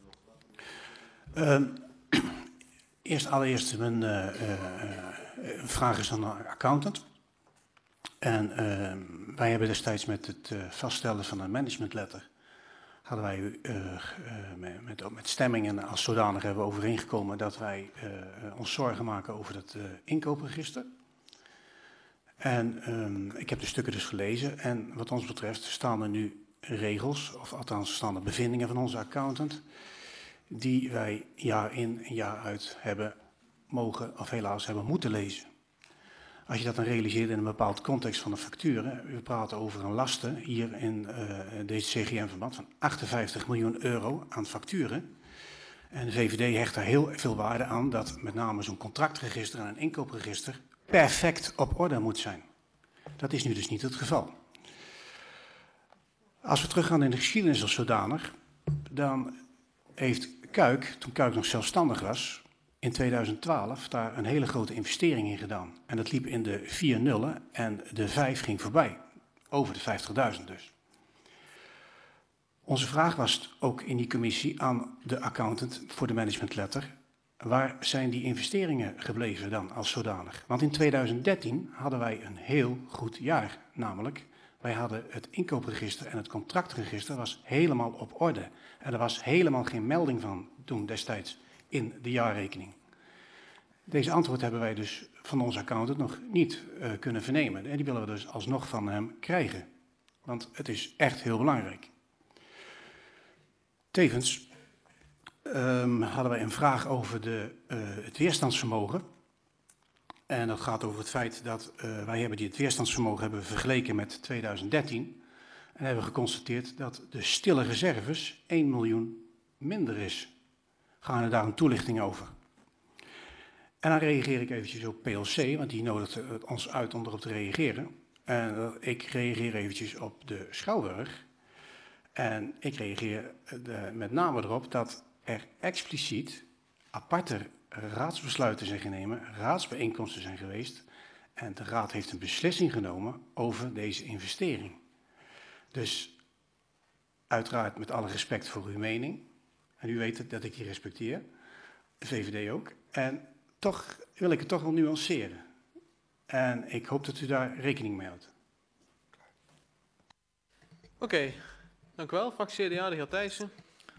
S11: Allereerst mijn vraag is aan de accountant. En wij hebben destijds met het vaststellen van een managementletter, hadden wij met stemmingen als zodanig hebben we overeengekomen dat wij ons zorgen maken over het inkoopregister. En ik heb de stukken dus gelezen en wat ons betreft staan er nu regels, of althans staan er bevindingen van onze accountant, die wij jaar in en jaar uit hebben mogen, of helaas hebben moeten lezen. Als je dat dan realiseert in een bepaald context van de facturen, we praten over een lasten hier in deze CGM-verband van 58 miljoen euro aan facturen. En de VVD hecht daar heel veel waarde aan dat met name zo'n contractregister en een inkoopregister perfect op orde moet zijn. Dat is nu dus niet het geval. Als we teruggaan in de geschiedenis als zodanig, dan heeft Kuik, toen Kuik nog zelfstandig was, in 2012 daar een hele grote investering in gedaan. En dat liep in de 4 nullen en de 5 ging voorbij. Over de 50.000 dus. Onze vraag was ook in die commissie aan de accountant voor de managementletter. Waar zijn die investeringen gebleven dan als zodanig? Want in 2013 hadden wij een heel goed jaar. Namelijk, wij hadden het inkoopregister en het contractregister was helemaal op orde. En er was helemaal geen melding van toen destijds in de jaarrekening. Deze antwoord hebben wij dus van onze accountant nog niet kunnen vernemen. En die willen we dus alsnog van hem krijgen. Want het is echt heel belangrijk. Tevens hadden wij een vraag over het weerstandsvermogen. En dat gaat over het feit dat wij hebben het weerstandsvermogen hebben vergeleken met 2013. En hebben geconstateerd dat de stille reserves 1 miljoen minder is. Gaan we daar een toelichting over? En dan reageer ik eventjes op PLC, want die nodigt ons uit om erop te reageren. En ik reageer eventjes op de Schouwburg. En ik reageer met name erop dat er expliciet aparte raadsbesluiten zijn genomen, raadsbijeenkomsten zijn geweest. En de raad heeft een beslissing genomen over deze investering. Dus uiteraard met alle respect voor uw mening. En u weet dat ik die respecteer. De VVD ook. En toch wil ik het toch wel nuanceren. En ik hoop dat u daar rekening mee houdt.
S1: Oké, dank u wel. Fractie CDA, de heer Thijssen.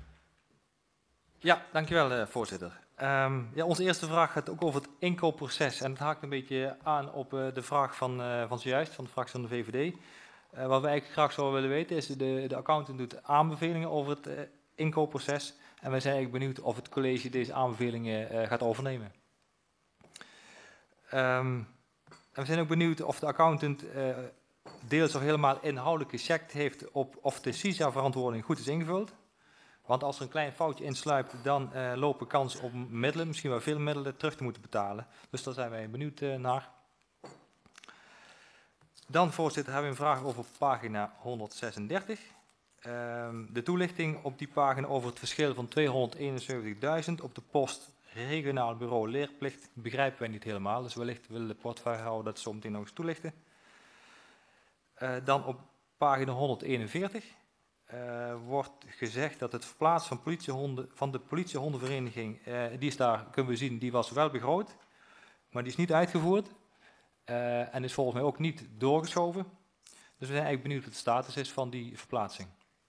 S3: Ja, dankjewel voorzitter. Ja, onze eerste vraag gaat ook over het inkoopproces. En het haakt een beetje aan op de vraag van zojuist, van de fractie van de VVD. Wat we eigenlijk graag zouden willen weten is, de accountant doet aanbevelingen over het inkoopproces. En wij zijn eigenlijk benieuwd of het college deze aanbevelingen gaat overnemen. En we zijn ook benieuwd of de accountant deels of helemaal inhoudelijk gecheckt heeft op of de CISA-verantwoording goed is ingevuld. Want als er een klein foutje insluipt, dan lopen we kans op middelen, misschien wel veel middelen, terug te moeten betalen. Dus daar zijn wij benieuwd naar. Dan, voorzitter, hebben we een vraag over pagina 136. De toelichting op die pagina over het verschil van 271.000 op de post regionaal bureau leerplicht begrijpen wij niet helemaal. Dus wellicht wil de portefeuillehouder dat zo meteen nog eens toelichten. Dan op pagina 141 wordt gezegd dat het verplaatsen van politiehonden van de politiehondenvereniging, die is daar, kunnen we zien, die was wel begroot, maar die is niet uitgevoerd en is volgens mij ook niet doorgeschoven. Dus we zijn eigenlijk benieuwd wat de status is van die verplaatsing.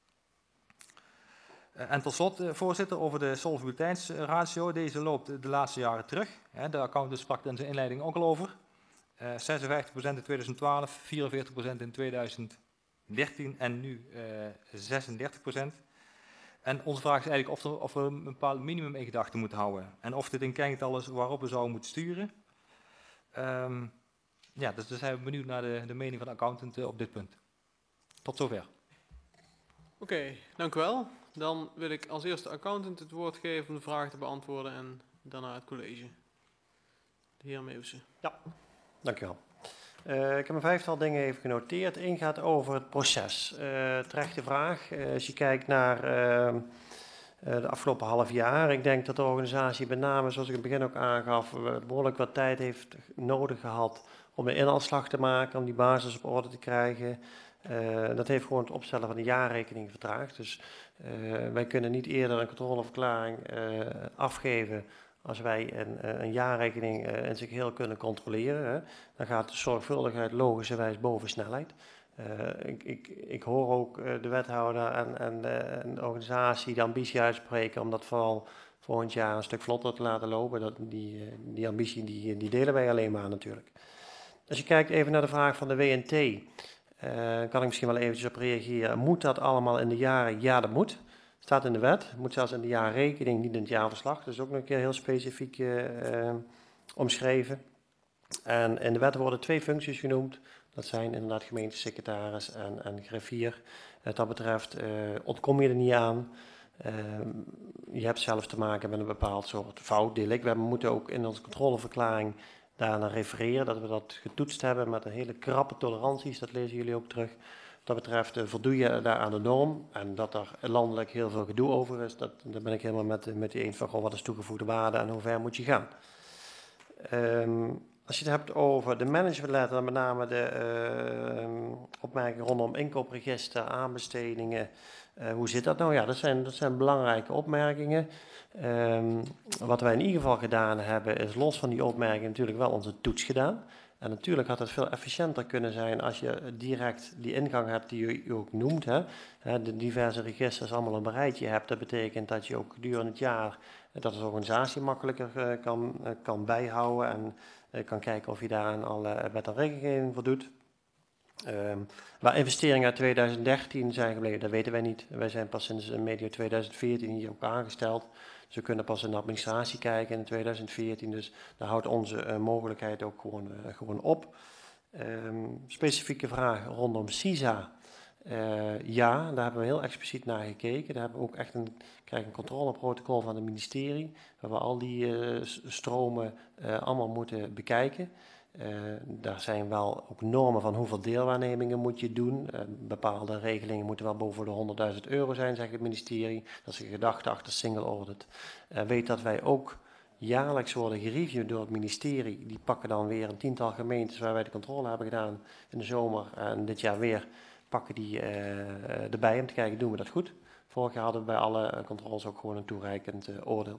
S3: En tot slot, voorzitter, over de solvabiliteitsratio. Deze loopt de laatste jaren terug. De accountant sprak in zijn inleiding ook al over. 56% in 2012, 44% in 2013 en nu 36%. En onze vraag is eigenlijk of we een bepaald minimum in gedachten moeten houden. En of dit een kerngetal is waarop we zouden moeten sturen. Ja, dus zijn we benieuwd naar de mening van de accountant op dit punt. Tot zover.
S1: Oké, dank u wel. Dan wil ik als eerste de accountant het woord geven om de vraag te beantwoorden en daarna het college. De heer Meeuwsen.
S2: Ja, dank u wel. Ik heb een vijftal dingen even genoteerd. Eén gaat over het proces. Terechte vraag. Als je kijkt naar de afgelopen half jaar. Ik denk dat de organisatie met name, zoals ik in het begin ook aangaf, behoorlijk wat tijd heeft nodig gehad om een inhaalslag te maken, om die basis op orde te krijgen. Dat heeft gewoon het opstellen van de jaarrekening vertraagd. Dus wij kunnen niet eerder een controleverklaring afgeven als wij een jaarrekening in zijn geheel kunnen controleren. Hè. Dan gaat de zorgvuldigheid logischerwijs boven snelheid. Ik hoor ook de wethouder en de organisatie de ambitie uitspreken om dat vooral volgend jaar een stuk vlotter te laten lopen. Die ambitie die delen wij alleen maar natuurlijk. Als je kijkt even naar de vraag van de WNT, kan ik misschien wel eventjes op reageren. Moet dat allemaal in de jaren? Ja, dat moet. Staat in de wet. Het moet zelfs in de jaarrekening, niet in het jaarverslag. Dat is ook nog een keer heel specifiek omschreven. En in de wet worden 2 functies genoemd. Dat zijn inderdaad gemeentesecretaris en griffier. Wat dat betreft ontkom je er niet aan. Je hebt zelf te maken met een bepaald soort fout, deel ik. We moeten ook in onze controleverklaring daarna refereren, dat we dat getoetst hebben met een hele krappe toleranties. Dat lezen jullie ook terug. Wat dat betreft voldoe je daar aan de norm. En dat er landelijk heel veel gedoe over is, daar ben ik helemaal met u eens van, goh, wat is toegevoegde waarde en hoe ver moet je gaan. Als je het hebt over de managementletter, dan met name de opmerkingen rondom inkoopregister, aanbestedingen. Hoe zit dat nou? Ja, dat zijn belangrijke opmerkingen. Wat wij in ieder geval gedaan hebben, is los van die opmerkingen natuurlijk wel onze toets gedaan. En natuurlijk had het veel efficiënter kunnen zijn als je direct die ingang hebt die u ook noemt. Hè. De diverse registers allemaal een rijtje hebt. Dat betekent dat je ook gedurende het jaar dat als organisatie makkelijker kan bijhouden en kan kijken of je daar aan alle wet en regelgeving voldoet. Waar investeringen uit 2013 zijn gebleven, dat weten wij niet. Wij zijn pas sinds medio 2014 hier ook aangesteld. Dus we kunnen pas in de administratie kijken in 2014. Dus daar houdt onze mogelijkheid ook gewoon op. Specifieke vraag rondom CISA. Ja, daar hebben we heel expliciet naar gekeken. Daar hebben we ook echt krijgen een controleprotocol van het ministerie, waar we al die stromen allemaal moeten bekijken. Daar zijn wel ook normen van hoeveel deelwaarnemingen moet je doen. Bepaalde regelingen moeten wel boven de €100.000 zijn, zegt het ministerie. Dat is een gedachte achter single audit. Weet dat wij ook jaarlijks worden gereviewd door het ministerie. Die pakken dan weer een 10-tal gemeentes waar wij de controle hebben gedaan in de zomer. En dit jaar weer pakken die erbij om te kijken, doen we dat goed? Vorig jaar hadden we bij alle controles ook gewoon een toereikend oordeel.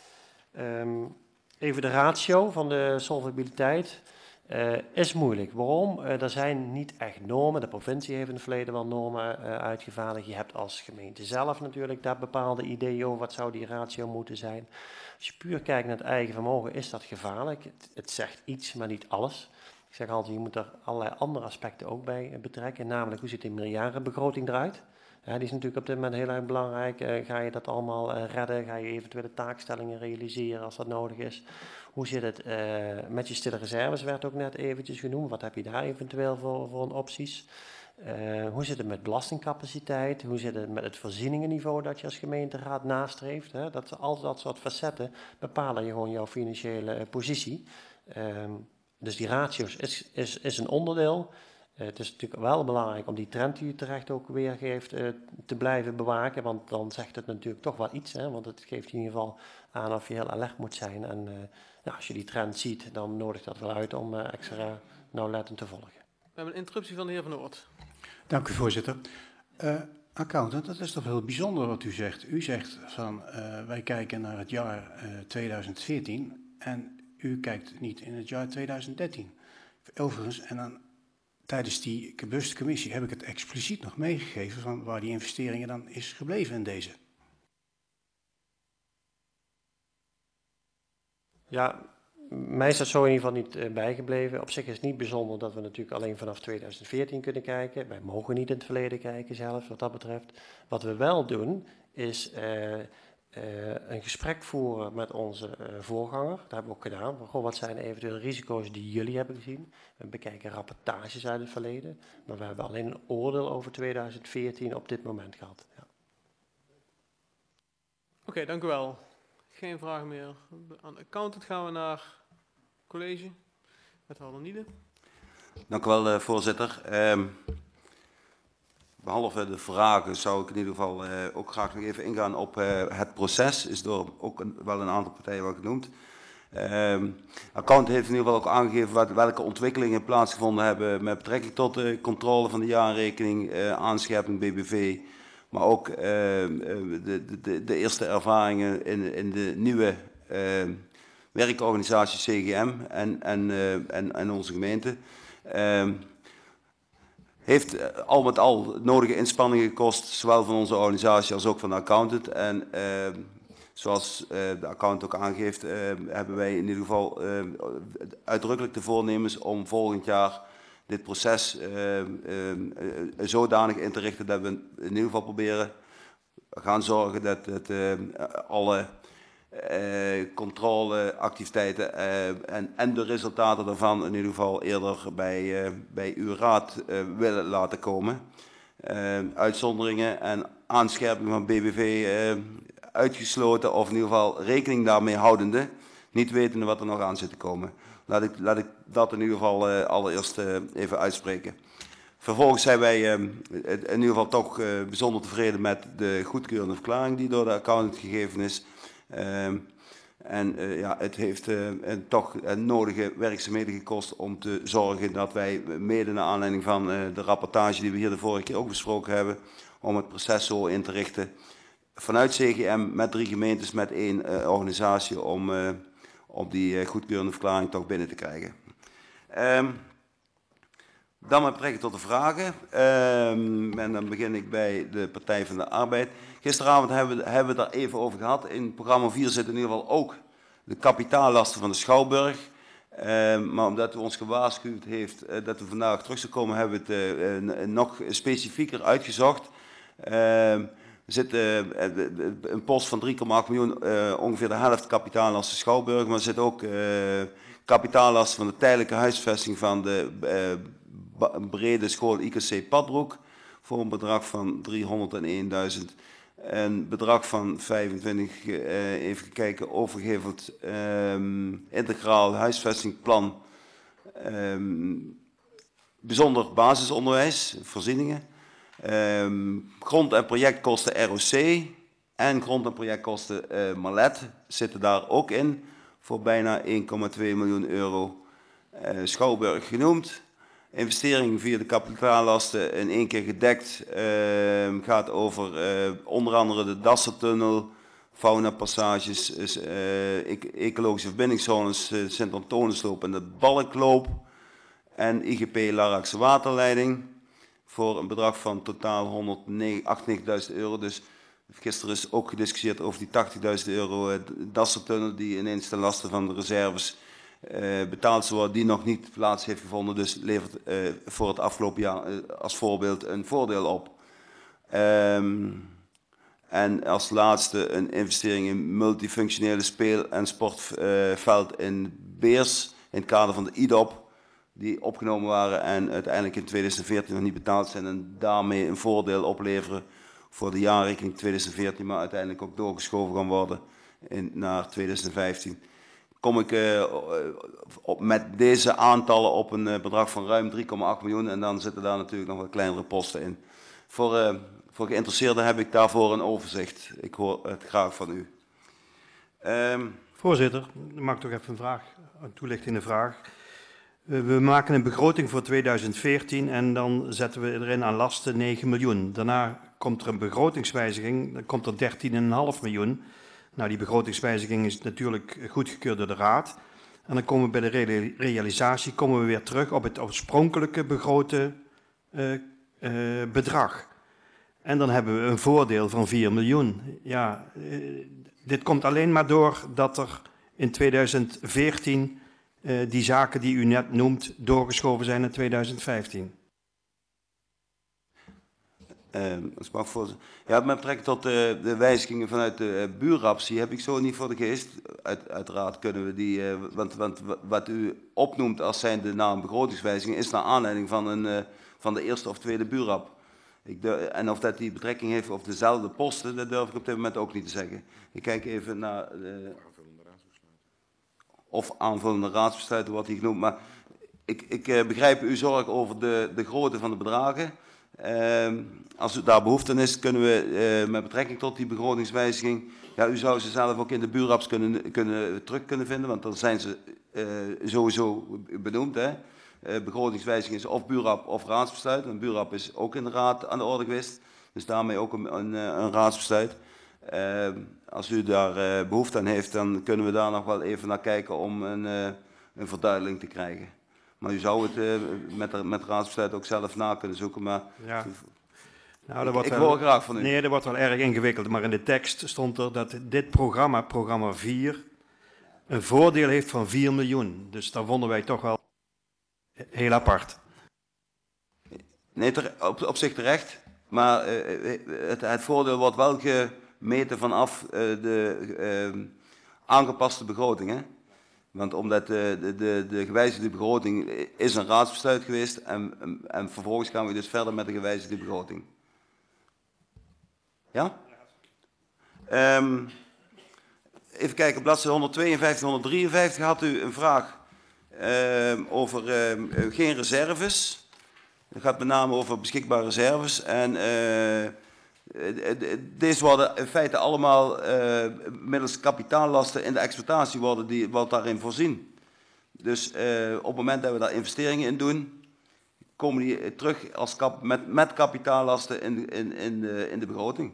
S2: Even de ratio van de solvabiliteit. Is moeilijk. Waarom? Er zijn niet echt normen. De provincie heeft in het verleden wel normen uitgevaardigd. Je hebt als gemeente zelf natuurlijk daar bepaalde ideeën over wat zou die ratio moeten zijn. Als je puur kijkt naar het eigen vermogen, is dat gevaarlijk. Het zegt iets, maar niet alles. Ik zeg altijd, je moet er allerlei andere aspecten ook bij betrekken. Namelijk, hoe ziet de meerjarenbegroting eruit? Die is natuurlijk op dit moment heel erg belangrijk. Ga je dat allemaal redden? Ga je eventuele taakstellingen realiseren als dat nodig is? Hoe zit het met je stille reserves, werd ook net eventjes genoemd. Wat heb je daar eventueel voor een opties? Hoe zit het met belastingcapaciteit? Hoe zit het met het voorzieningenniveau dat je als gemeenteraad nastreeft? Al dat soort facetten bepalen je gewoon jouw financiële positie. Dus die ratio's is een onderdeel. Het is natuurlijk wel belangrijk om die trend die u terecht ook weergeeft te blijven bewaken, want dan zegt het natuurlijk toch wel iets, hè? Want het geeft in ieder geval aan of je heel alert moet zijn. En als je die trend ziet, dan nodigt dat wel uit om extra nauwlettend te volgen.
S1: We hebben een interruptie van de heer Van Oort.
S11: Dank u, voorzitter. Accountant, dat is toch heel bijzonder wat u zegt. U zegt van wij kijken naar het jaar 2014 en u kijkt niet in het jaar 2013. Overigens, en dan tijdens die bewuste commissie heb ik het expliciet nog meegegeven van waar die investeringen dan is gebleven in deze.
S2: Ja, mij is dat zo in ieder geval niet bijgebleven. Op zich is het niet bijzonder dat we natuurlijk alleen vanaf 2014 kunnen kijken. Wij mogen niet in het verleden kijken zelf, wat dat betreft. Wat we wel doen, is een gesprek voeren met onze voorganger. Dat hebben we ook gedaan. Gewoon, wat zijn eventuele risico's die jullie hebben gezien? We bekijken rapportages uit het verleden. Maar we hebben alleen een oordeel over 2014 op dit moment gehad. Ja.
S1: Oké, dank u wel. Geen vragen meer aan de accountant. Gaan we naar college. Wethouder Nielen.
S6: Dank u wel, voorzitter. Behalve de vragen zou ik in ieder geval ook graag nog even ingaan op het proces. Is door ook wel een aantal partijen wel genoemd. Accountant heeft in ieder geval ook aangegeven welke ontwikkelingen plaatsgevonden hebben met betrekking tot de controle van de jaarrekening, aanscherping BBV. Maar ook de eerste ervaringen in de nieuwe werkorganisatie CGM en onze gemeente. Heeft al met al nodige inspanningen gekost, zowel van onze organisatie als ook van de accountant. En zoals de accountant ook aangeeft, hebben wij in ieder geval uitdrukkelijk de voornemens om volgend jaar dit proces zodanig in te richten dat we in ieder geval proberen gaan zorgen dat alle controleactiviteiten en de resultaten daarvan in ieder geval eerder bij uw raad willen laten komen. Uitzonderingen en aanscherping van BBV uitgesloten of in ieder geval rekening daarmee houdende, niet wetende wat er nog aan zit te komen. Laat ik dat in ieder geval allereerst even uitspreken. Vervolgens zijn wij in ieder geval toch bijzonder tevreden met de goedkeurende verklaring die door de accountant gegeven is. Het heeft toch nodige werkzaamheden gekost om te zorgen dat wij mede naar aanleiding van de rapportage die we hier de vorige keer ook besproken hebben, om het proces zo in te richten vanuit CGM met 3 gemeentes met 1 organisatie om die goedkeurende verklaring toch binnen te krijgen. Dan met betrekking tot de vragen. En dan begin ik bij de Partij van de Arbeid. Gisteravond hebben we het daar even over gehad. In programma 4 zit in ieder geval ook de kapitaallasten van de Schouwburg. Maar omdat u ons gewaarschuwd heeft dat we vandaag terug zullen komen, hebben we het nog specifieker uitgezocht. Er zit een post van 3,8 miljoen, ongeveer de helft kapitaallasten Schouwburg. Maar er zit ook kapitaallasten van de tijdelijke huisvesting van de brede school IKC Padbroek voor een bedrag van 301.000. Een bedrag van 25, even kijken, overgeheveld integraal huisvestingplan, bijzonder basisonderwijs, voorzieningen. Grond- en projectkosten ROC en grond- en projectkosten Malet zitten daar ook in voor bijna 1,2 miljoen euro. Schouwburg genoemd. Investering via de kapitaallasten in 1 keer gedekt. Gaat over onder andere de Dassertunnel, faunapassages, ecologische verbindingszones, Sint-Antonisloop en de Balkloop. En IGP Larakse waterleiding voor een bedrag van totaal 198.000 euro. Dus gisteren is ook gediscussieerd over die 80.000 euro Dassertunnel die ineens ten laste van de reserves betaald zou worden, die nog niet plaats heeft gevonden. Dus levert voor het afgelopen jaar als voorbeeld een voordeel op. En als laatste een investering in multifunctionele speel- en sportveld in Beers in het kader van de IDOP. Die opgenomen waren en uiteindelijk in 2014 nog niet betaald zijn en daarmee een voordeel opleveren voor de jaarrekening 2014, maar uiteindelijk ook doorgeschoven gaan worden naar 2015. Kom ik met deze aantallen op een bedrag van ruim 3,8 miljoen en dan zitten daar natuurlijk nog wat kleinere posten in. Voor geïnteresseerden heb ik daarvoor een overzicht. Ik hoor het graag van u.
S7: Voorzitter, ik mag toch even een toelichtende vraag. We maken een begroting voor 2014 en dan zetten we erin aan lasten 9 miljoen. Daarna komt er een begrotingswijziging, dan komt er 13,5 miljoen. Nou, die begrotingswijziging is natuurlijk goedgekeurd door de Raad. En dan komen we bij de realisatie weer terug op het oorspronkelijke begrote bedrag. En dan hebben we een voordeel van 4 miljoen. Ja, dit komt alleen maar door dat er in 2014 die zaken die u net noemt doorgeschoven zijn naar 2015.
S6: Ja, met betrekking tot de wijzigingen vanuit de buurraps, die heb ik zo niet voor de geest. Uiteraard kunnen we die, want wat u opnoemt als zijnde na een begrotingswijziging is naar aanleiding van de eerste of tweede buurrap. En of dat die betrekking heeft op dezelfde posten, dat durf ik op dit moment ook niet te zeggen. Ik kijk even naar of aanvullende raadsbesluiten wordt die genoemd, maar ik begrijp uw zorg over de grootte van de bedragen. Als u daar behoefte aan is, kunnen we met betrekking tot die begrotingswijziging, ja, u zou ze zelf ook in de buurraps terug kunnen vinden, want dan zijn ze sowieso benoemd. Hè. Begrotingswijziging is of buurrap of raadsbesluit. Een buurrap is ook in de raad aan de orde geweest, dus daarmee ook een raadsbesluit. Als u daar behoefte aan heeft, dan kunnen we daar nog wel even naar kijken om een verduidelijking te krijgen. Maar u zou het met raadsbesluit ook zelf na kunnen zoeken. Maar
S7: ja. Nou,
S6: ik hoor graag van u.
S7: Nee, dat wordt wel erg ingewikkeld. Maar in de tekst stond er dat dit programma 4, een voordeel heeft van 4 miljoen. Dus dat vonden wij toch wel heel apart.
S6: Nee, op zich terecht. Maar het voordeel wordt wel gemeten vanaf de aangepaste begroting. Hè? Want omdat de gewijzigde begroting is een raadsbesluit geweest en vervolgens gaan we dus verder met de gewijzigde begroting. Ja? Even kijken, op bladzijde 152, 153 had u een vraag over geen reserves. Het gaat met name over beschikbare reserves. En deze worden in feite allemaal middels kapitaallasten in de exploitatie wordt daarin voorzien. Dus op het moment dat we daar investeringen in doen, komen die terug als met kapitaallasten in de begroting.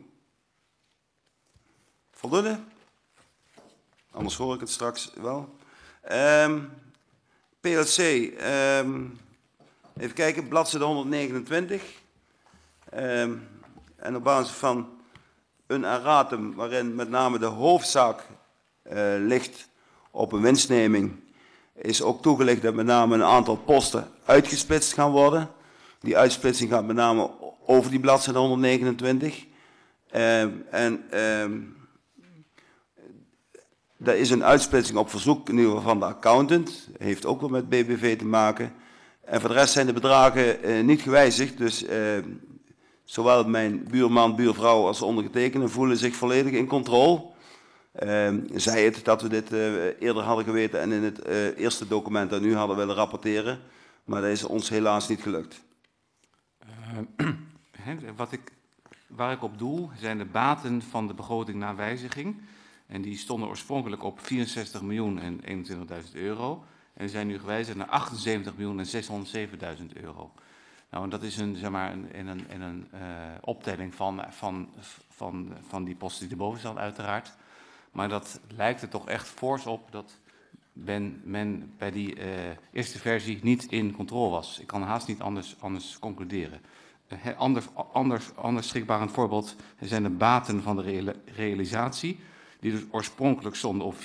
S6: Voldoende? Anders hoor ik het straks wel. PLC, even kijken, bladzijde 129. En op basis van een erratum waarin met name de hoofdzaak ligt op een winstneming, is ook toegelicht dat met name een aantal posten uitgesplitst gaan worden. Die uitsplitsing gaat met name over die bladzijde 129. Dat is een uitsplitsing op verzoek in ieder geval van de accountant. Heeft ook wel met BBV te maken. En voor de rest zijn de bedragen niet gewijzigd. Dus Zowel mijn buurman, buurvrouw als ondergetekende voelen zich volledig in controle. Zij het dat we dit eerder hadden geweten en in het eerste document dat nu hadden willen rapporteren. Maar dat is ons helaas niet gelukt.
S5: Waar ik op doel zijn de baten van de begroting na wijziging. En die stonden oorspronkelijk op 64.021.000 euro. En zijn nu gewijzigd naar 78.607.000 euro. Nou, en dat is een optelling van die posten die erboven staan uiteraard. Maar dat lijkt er toch echt fors op dat men bij die eerste versie niet in controle was. Ik kan haast niet anders concluderen. Anders schrikbarend voorbeeld zijn de baten van de realisatie, die dus oorspronkelijk stonden op 54.576.000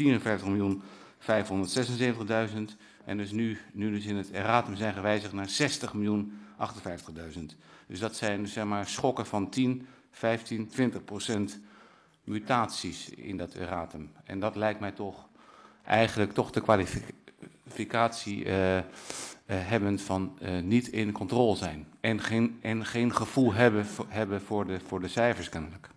S5: en dus nu dus in het erratum zijn gewijzigd naar 60.058.000. Dus dat zijn zeg maar schokken van 10, 15, 20% mutaties in dat erratum. En dat lijkt mij toch eigenlijk toch de kwalificatie hebben van niet in controle zijn. En geen gevoel hebben voor de cijfers kennelijk.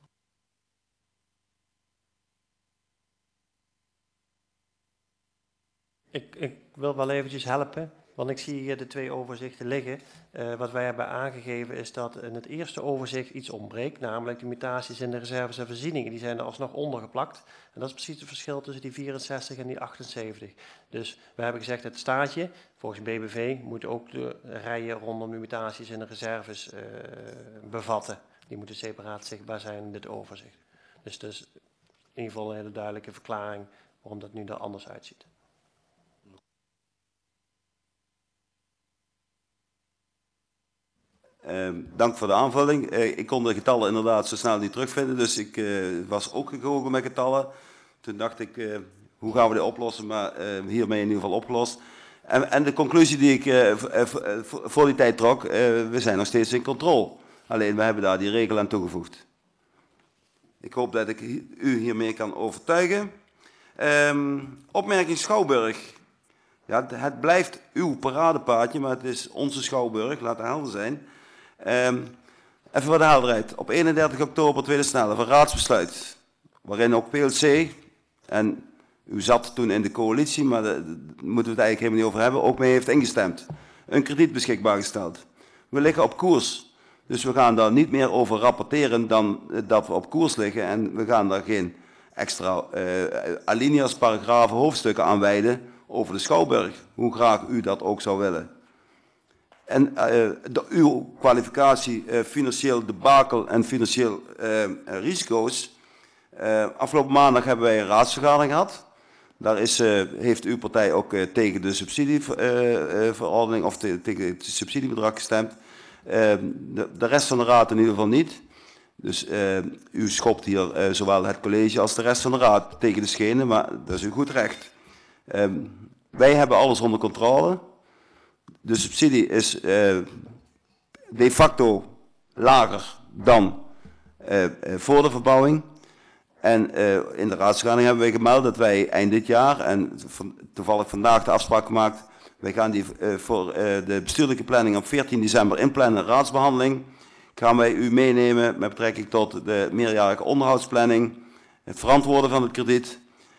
S2: Ik wil wel eventjes helpen, want ik zie hier de 2 overzichten liggen. Wat wij hebben aangegeven is dat in het eerste overzicht iets ontbreekt, namelijk de mutaties in de reserves en voorzieningen. Die zijn er alsnog ondergeplakt. En dat is precies het verschil tussen die 64 en die 78. Dus we hebben gezegd het staatje, volgens BBV, moet ook de rijen rondom de mutaties in de reserves bevatten. Die moeten separaat zichtbaar zijn in dit overzicht. Dus dat is in ieder geval een hele duidelijke verklaring waarom dat nu er anders uitziet.
S6: Dank voor de aanvulling. Ik kon de getallen inderdaad zo snel niet terugvinden, dus ik was ook gegogen met getallen. Toen dacht ik, hoe gaan we dit oplossen, maar hiermee in ieder geval opgelost. En de conclusie die ik voor die tijd trok, we zijn nog steeds in controle. Alleen we hebben daar die regel aan toegevoegd. Ik hoop dat ik u hiermee kan overtuigen. Opmerking Schouwburg. Ja, het blijft uw paradepaadje, maar het is onze Schouwburg, laat het helder zijn. Even voor de helderheid. Op 31 oktober 2011 een raadsbesluit, waarin ook PLC, en u zat toen in de coalitie, maar daar moeten we het eigenlijk helemaal niet over hebben, ook mee heeft ingestemd. Een krediet beschikbaar gesteld. We liggen op koers. Dus we gaan daar niet meer over rapporteren dan dat we op koers liggen. En we gaan daar geen extra alinea's, paragrafen, hoofdstukken aan wijden over de Schouwburg. Hoe graag u dat ook zou willen. En uw kwalificatie financieel debakel en financieel risico's. Afgelopen maandag hebben wij een raadsvergadering gehad. Daar heeft uw partij ook tegen de subsidieverordening of tegen het subsidiebedrag gestemd. De rest van de raad in ieder geval niet. Dus u schopt hier zowel het college als de rest van de raad tegen de schenen, maar dat is uw goed recht. Wij hebben alles onder controle. De subsidie is de facto lager dan voor de verbouwing. En in de raadsvergadering hebben wij gemeld dat wij eind dit jaar, en toevallig vandaag de afspraak gemaakt, wij gaan die voor de bestuurlijke planning op 14 december inplannen, raadsbehandeling. Gaan wij u meenemen met betrekking tot de meerjarige onderhoudsplanning, het verantwoorden van het krediet.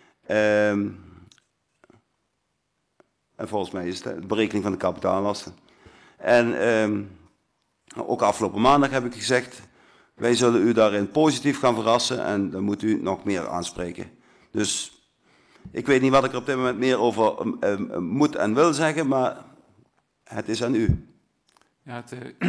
S6: En volgens mij is het de berekening van de kapitaallasten. En ook afgelopen maandag heb ik gezegd, wij zullen u daarin positief gaan verrassen en dan moet u nog meer aanspreken. Dus ik weet niet wat ik er op dit moment meer over moet en wil zeggen, maar het is aan u.
S5: Ja,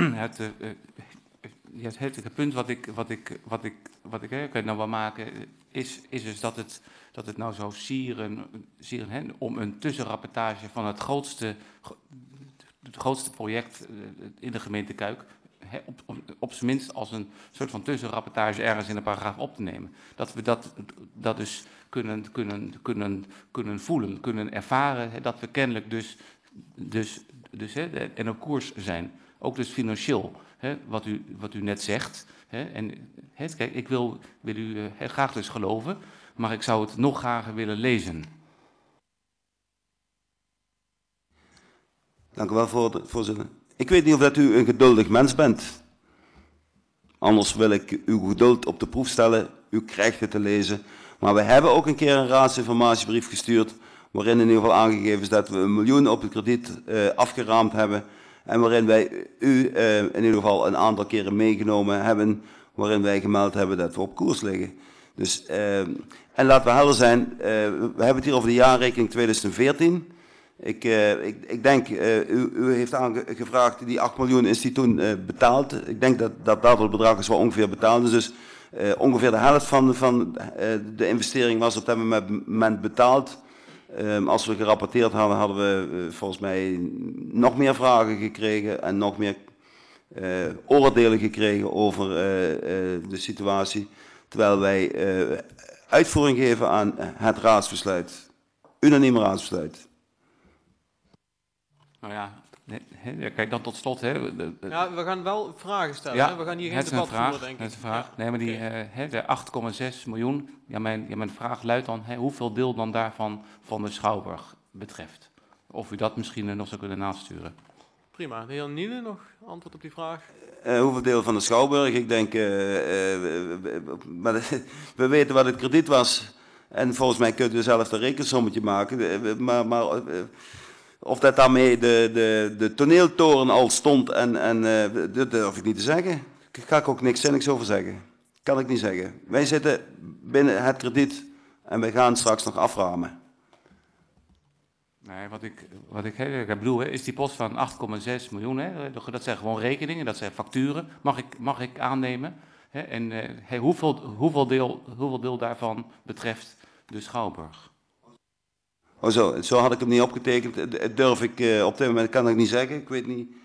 S5: het punt wat ik nou wil maken is dus dat het nou zou sieren om een tussenrapportage van het grootste project in de gemeente Kuik, op zijn minst als een soort van tussenrapportage ergens in een paragraaf op te nemen. Dat we dat dus kunnen voelen, kunnen ervaren, dat we kennelijk dus en op koers zijn. Ook dus financieel, wat u net zegt. En kijk, ik wil u graag dus geloven, maar ik zou het nog graag willen lezen.
S6: Dank u wel, voorzitter. Ik weet niet of dat u een geduldig mens bent. Anders wil ik uw geduld op de proef stellen. U krijgt het te lezen. Maar we hebben ook een keer een raadsinformatiebrief gestuurd, waarin in ieder geval aangegeven is dat we 1 miljoen op het krediet afgeraamd hebben. En waarin wij u in ieder geval een aantal keren meegenomen hebben, waarin wij gemeld hebben dat we op koers liggen. Dus, en laten we helder zijn, we hebben het hier over de jaarrekening 2014. Ik denk, u heeft aangevraagd, die 8 miljoen is die toen betaald. Ik denk dat het bedrag is wat ongeveer betaald is. Dus ongeveer de helft van de investering was op dat moment betaald. Als we gerapporteerd hadden, hadden we volgens mij nog meer vragen gekregen en nog meer oordelen gekregen over de situatie. Terwijl wij uitvoering geven aan het raadsbesluit. Unaniem raadsbesluit.
S5: Nou ja, kijk dan tot slot.
S1: Ja, we gaan wel vragen stellen.
S5: Ja,
S1: hè? We gaan hier geen
S5: het is een
S1: debat
S5: vraag,
S1: voeren, denk ik.
S5: het is een vraag.
S1: Ja.
S5: Nee, maar die, de 8,6 miljoen, mijn vraag luidt dan, hoeveel deel dan daarvan van de Schouwburg betreft? Of u dat misschien nog zou kunnen nasturen.
S1: Prima. De heer Nielen, nog antwoord op die vraag?
S6: Hoeveel deel van de Schouwburg? Ik denk, we weten wat het krediet was. En volgens mij kunt u zelf een rekensommetje maken. Maar of dat daarmee de toneeltoren al stond, dat durf ik niet te zeggen. Daar ga ik ook niks zinnigs over zeggen. Kan ik niet zeggen. Wij zitten binnen het krediet en wij gaan straks nog aframen.
S5: Nee, wat ik bedoel, is die post van 8,6 miljoen, dat zijn gewoon rekeningen, dat zijn facturen, mag ik aannemen. En hoeveel deel daarvan betreft de Schouwburg?
S6: Oh zo had ik hem niet opgetekend. Dat durf ik op dit moment kan ik niet zeggen. Ik weet niet.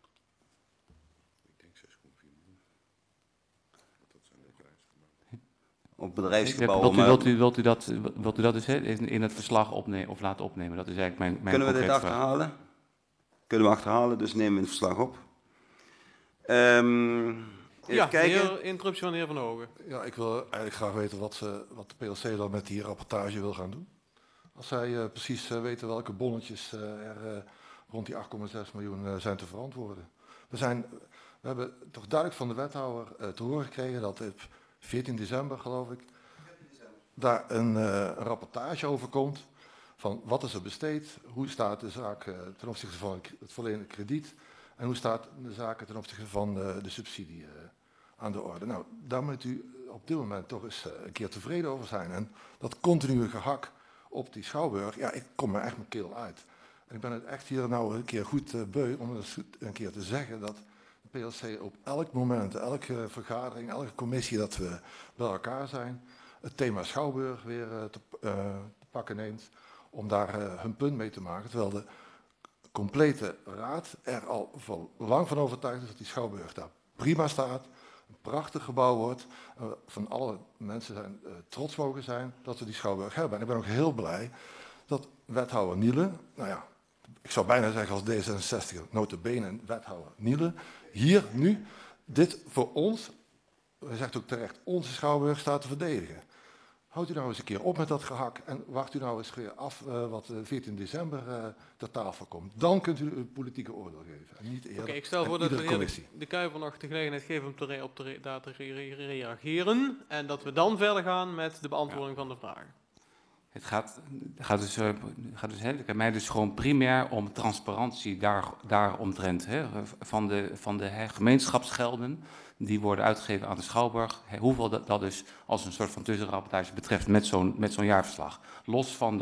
S6: Op bedrijfsgebouwen.
S5: Wilt u dat dus in het verslag opnemen of laten opnemen? Dat is eigenlijk mijn
S6: Kunnen we dit achterhalen? Vraag. Kunnen we achterhalen, dus nemen we in het verslag op.
S1: Ja, kijken. Interruptie van de heer Van Hogen.
S12: Ja, ik wil eigenlijk graag weten wat de PLC dan met die rapportage wil gaan doen. Als zij precies weten welke bonnetjes er rond die 8,6 miljoen zijn te verantwoorden. We hebben toch duidelijk van de wethouder te horen gekregen dat op 14 december, geloof ik, daar een rapportage over komt van wat is er besteed, hoe staat de zaak ten opzichte van het verleende krediet en hoe staat de zaak ten opzichte van de subsidie aan de orde. Nou, daar moet u op dit moment toch eens een keer tevreden over zijn. En dat continue gehak op die Schouwburg, ja, ik kom er echt mijn keel uit. En ik ben het echt hier nou een keer goed beu om eens een keer te zeggen dat de PLC op elk moment, elke vergadering, elke commissie dat we bij elkaar zijn, het thema Schouwburg weer te pakken neemt om daar hun punt mee te maken. Terwijl de complete raad er al lang van overtuigd is dat die Schouwburg daar prima staat, een prachtig gebouw wordt, van alle mensen zijn trots mogen zijn dat we die Schouwburg hebben. En ik ben ook heel blij dat wethouder Nielen, nou ja, ik zou bijna zeggen als D66, nota bene wethouder Nielen, hier nu dit voor ons, hij zegt ook terecht, onze Schouwburg staat te verdedigen. Houdt u nou eens een keer op met dat gehak en wacht u nou eens weer af wat 14 december ter tafel komt. Dan kunt u een politieke oordeel geven. En niet eerder.
S1: Oké, ik stel voor dat we de heer De Kuiper nog de gelegenheid geven om daar te reageren. En dat we dan verder gaan met de beantwoording van de vragen.
S5: Het gaat dus mij dus gewoon primair om transparantie daaromtrent. Van de gemeenschapsgelden die worden uitgegeven aan de Schouwburg. Hoeveel dat dus als een soort van tussenrapportage betreft met zo'n jaarverslag. Los van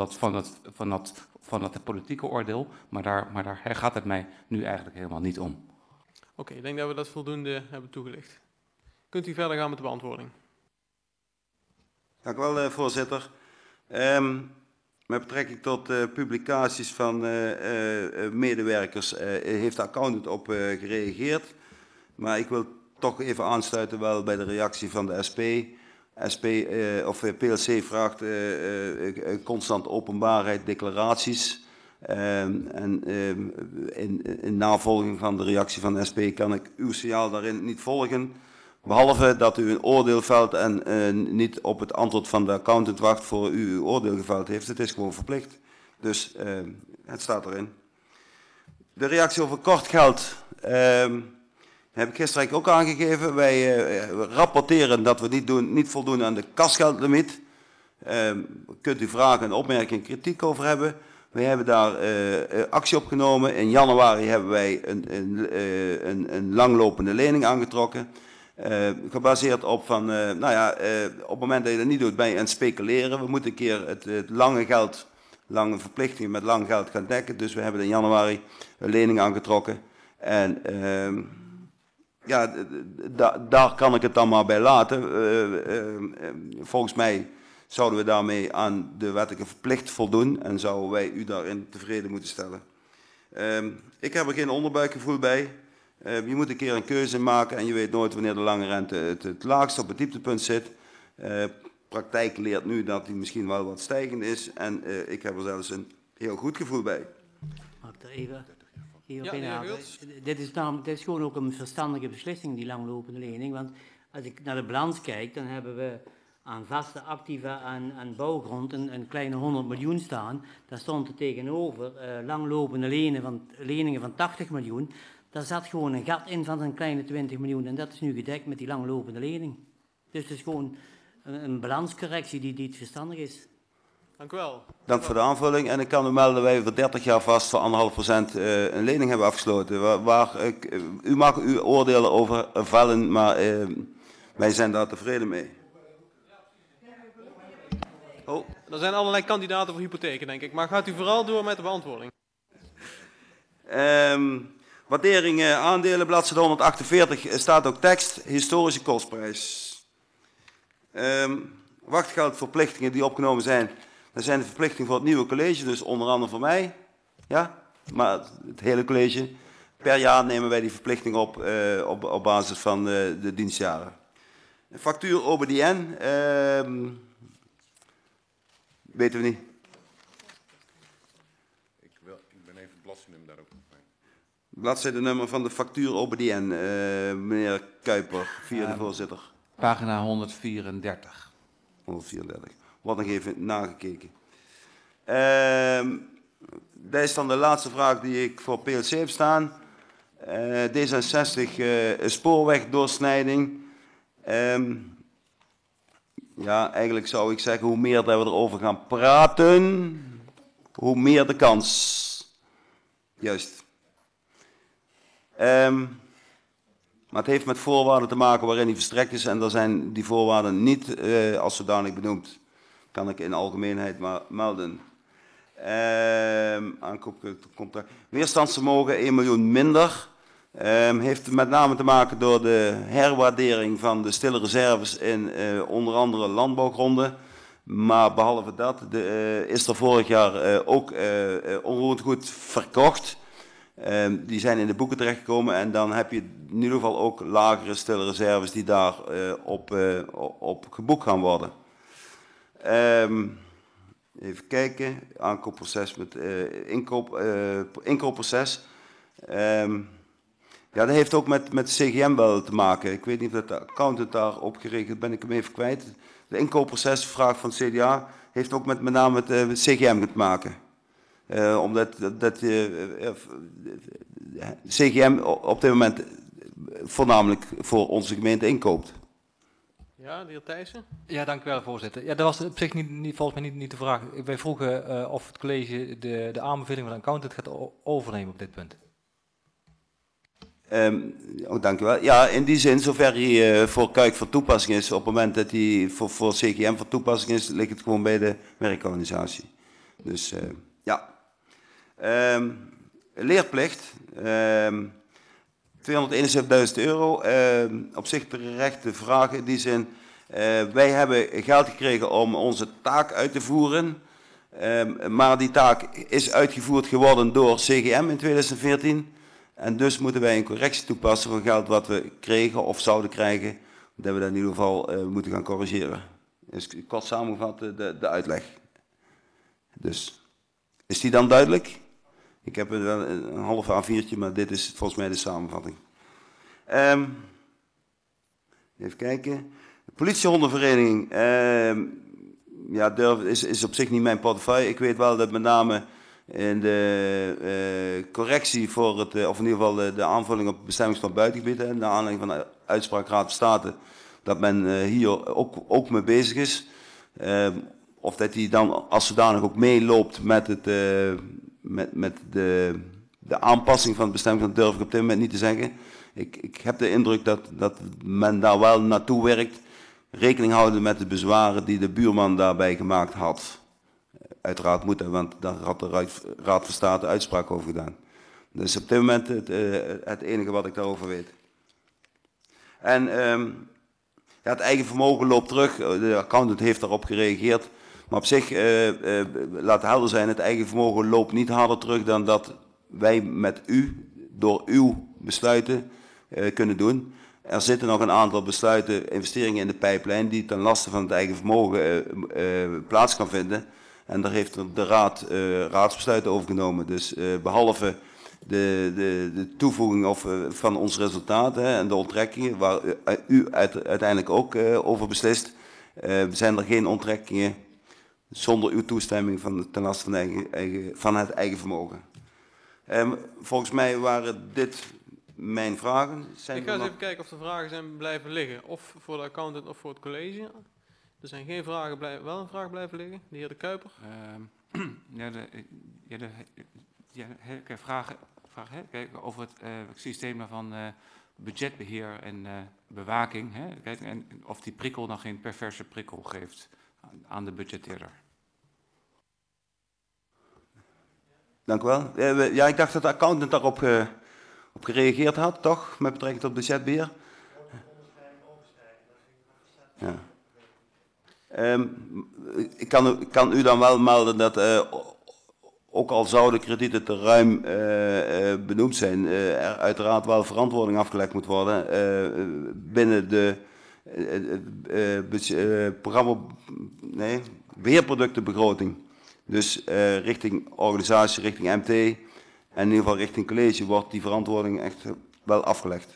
S5: dat politieke oordeel, maar daar gaat het mij nu eigenlijk helemaal niet om.
S1: Oké, ik denk dat we dat voldoende hebben toegelicht. Kunt u verder gaan met de beantwoording?
S6: Dank u wel, voorzitter. Met betrekking tot publicaties van medewerkers heeft de accountant op gereageerd. Maar ik wil toch even aansluiten wel bij de reactie van de SP. PLC vraagt constant openbaarheid, declaraties. In navolging van de reactie van de SP kan ik uw signaal daarin niet volgen. Behalve dat u een oordeel velt en niet op het antwoord van de accountant wacht voor u uw oordeel geveld heeft. Het is gewoon verplicht. Dus het staat erin. De reactie over kort geld. Heb ik gisteren eigenlijk ook aangegeven. Wij rapporteren dat we niet voldoen aan de kasgeldlimiet. Kunt u vragen en opmerkingen en kritiek over hebben. Wij hebben daar actie op genomen. In januari hebben wij een langlopende lening aangetrokken. Gebaseerd op van, op het moment dat je dat niet doet, ben je aan het speculeren. We moeten een keer het lange verplichtingen met lang geld gaan dekken. Dus we hebben in januari een lening aangetrokken. En daar kan ik het dan maar bij laten. Volgens mij zouden we daarmee aan de wettelijke verplicht voldoen en zouden wij u daarin tevreden moeten stellen. Ik heb er geen onderbuikgevoel bij. Je moet een keer een keuze maken en je weet nooit wanneer de lange rente het laagst op het dieptepunt zit. Praktijk leert nu dat die misschien wel wat stijgend is en ik heb er zelfs een heel goed gevoel bij.
S4: Mag ik er even hierop inhaken? Dit is gewoon ook een verstandige beslissing, die langlopende lening. Want als ik naar de balans kijk, dan hebben we aan vaste activa aan bouwgrond een kleine 100 miljoen staan. Daar stond er tegenover langlopende leningen van 80 miljoen. Daar zat gewoon een gat in van een kleine 20 miljoen. En dat is nu gedekt met die langlopende lening. Dus het is gewoon een balanscorrectie die niet verstandig is.
S1: Dank u wel.
S6: Dank voor de aanvulling. En ik kan u melden dat wij voor 30 jaar vast voor 1,5% een lening hebben afgesloten. U mag uw oordelen over vellen, maar wij zijn daar tevreden mee.
S1: Oh. Er zijn allerlei kandidaten voor hypotheken, denk ik. Maar gaat u vooral door met de beantwoording.
S6: Waardering aandelen, bladzijde 148, staat ook tekst, historische kostprijs. Wachtgeldverplichtingen die opgenomen zijn, dat zijn de verplichtingen voor het nieuwe college, dus onder andere voor mij. Ja, maar het hele college. Per jaar nemen wij die verplichting op basis van de dienstjaren. Factuur OBDN, weten we niet.
S13: Ik ben even het bladzijdenummer daar ook bij.
S6: Bladzijdenummer van de factuur OBDN, meneer Kuiper, vierde voorzitter.
S5: Pagina 134.
S6: 134. Wordt nog even nagekeken. Dat is dan de laatste vraag die ik voor PLC heb staan. D66 spoorwegdoorsnijding. Ja, eigenlijk zou ik zeggen, hoe meer dat we erover gaan praten, hoe meer de kans. Juist. Maar het heeft met voorwaarden te maken waarin die verstrekt is en daar zijn die voorwaarden niet als zodanig benoemd. Kan ik in algemeenheid maar melden. Aankoopcontract. Weerstandsvermogen 1 miljoen minder. Heeft met name te maken door de herwaardering van de stille reserves in onder andere landbouwgronden. Maar behalve dat is er vorig jaar ook onroerend goed verkocht. Die zijn in de boeken terechtgekomen en dan heb je in ieder geval ook lagere stille reserves die daar op geboekt gaan worden. Even kijken, aankoopproces met inkoopproces. Ja, dat heeft ook met CGM wel te maken. Ik weet niet of de accountant daar opgerekend ben ik hem even kwijt. De inkoopprocesvraag van het CDA heeft ook met name met CGM te maken. Omdat CGM op dit moment voornamelijk voor onze gemeente inkoopt.
S1: Ja, de heer Thijssen.
S3: Ja, dank u wel, voorzitter. Ja, dat was op zich volgens mij niet de vraag. Wij vroegen of het college de aanbeveling van de accountant gaat overnemen op dit punt.
S6: Dank u wel. Ja, in die zin, zover hij voor Kuik van toepassing is, op het moment dat hij voor CGM van toepassing is, ligt het gewoon bij de werkorganisatie. Dus ja. Leerplicht. €271.000. Op zich terechte vraag in die zin. Wij hebben geld gekregen om onze taak uit te voeren. Maar die taak is uitgevoerd geworden door CGM in 2014. En dus moeten wij een correctie toepassen van geld wat we kregen of zouden krijgen. Dat we dat in ieder geval moeten gaan corrigeren. Dus kort samengevat de uitleg. Dus, is die dan duidelijk? Ik heb wel een half A4'tje, maar dit is volgens mij de samenvatting. Even kijken. De politiehondenvereniging is op zich niet mijn portefeuille. Ik weet wel dat met name In de correctie voor het, of in ieder geval de aanvulling op het bestemmingsplan buitengebied, en naar aanleiding van de uitspraak Raad van State, dat men hier ook mee bezig is. Of dat hij dan als zodanig ook meeloopt met, met de aanpassing van het bestemmingsplan, durf ik op dit moment niet te zeggen. Ik heb de indruk dat men daar wel naartoe werkt, rekening houden met de bezwaren die de buurman daarbij gemaakt had. Uiteraard moeten, want daar had de Raad van State uitspraak over gedaan. Dus op dit moment het enige wat ik daarover weet. En ja, het eigen vermogen loopt terug. De accountant heeft daarop gereageerd. Maar op zich, laat helder zijn, het eigen vermogen loopt niet harder terug dan dat wij met u, door uw besluiten, kunnen doen. Er zitten nog een aantal besluiten, investeringen in de pijplijn, die ten laste van het eigen vermogen plaats kan vinden. En daar heeft de Raad raadsbesluiten over genomen. Dus behalve de toevoeging van ons resultaten en de onttrekkingen, waar u uiteindelijk ook over beslist, zijn er geen onttrekkingen zonder uw toestemming ten laste van het eigen vermogen. Volgens mij waren dit mijn vragen.
S1: Ik ga eens even kijken of de vragen zijn blijven liggen. Of voor de accountant of voor het college. Er zijn geen vragen, wel een vraag blijven liggen. De heer De Kuiper.
S5: Vragen over het systeem van budgetbeheer en bewaking. Kijk, en of die prikkel dan geen perverse prikkel geeft aan de budgetteerder.
S6: Dank u wel. Ja, ik dacht dat de accountant daarop op gereageerd had, toch? Met betrekking tot budgetbeheer. Ja. Ik kan u dan wel melden dat ook al zouden kredieten te ruim benoemd zijn, er uiteraard wel verantwoording afgelegd moet worden binnen de beheerproductenbegroting. Dus richting organisatie, richting MT en in ieder geval richting college wordt die verantwoording echt wel afgelegd.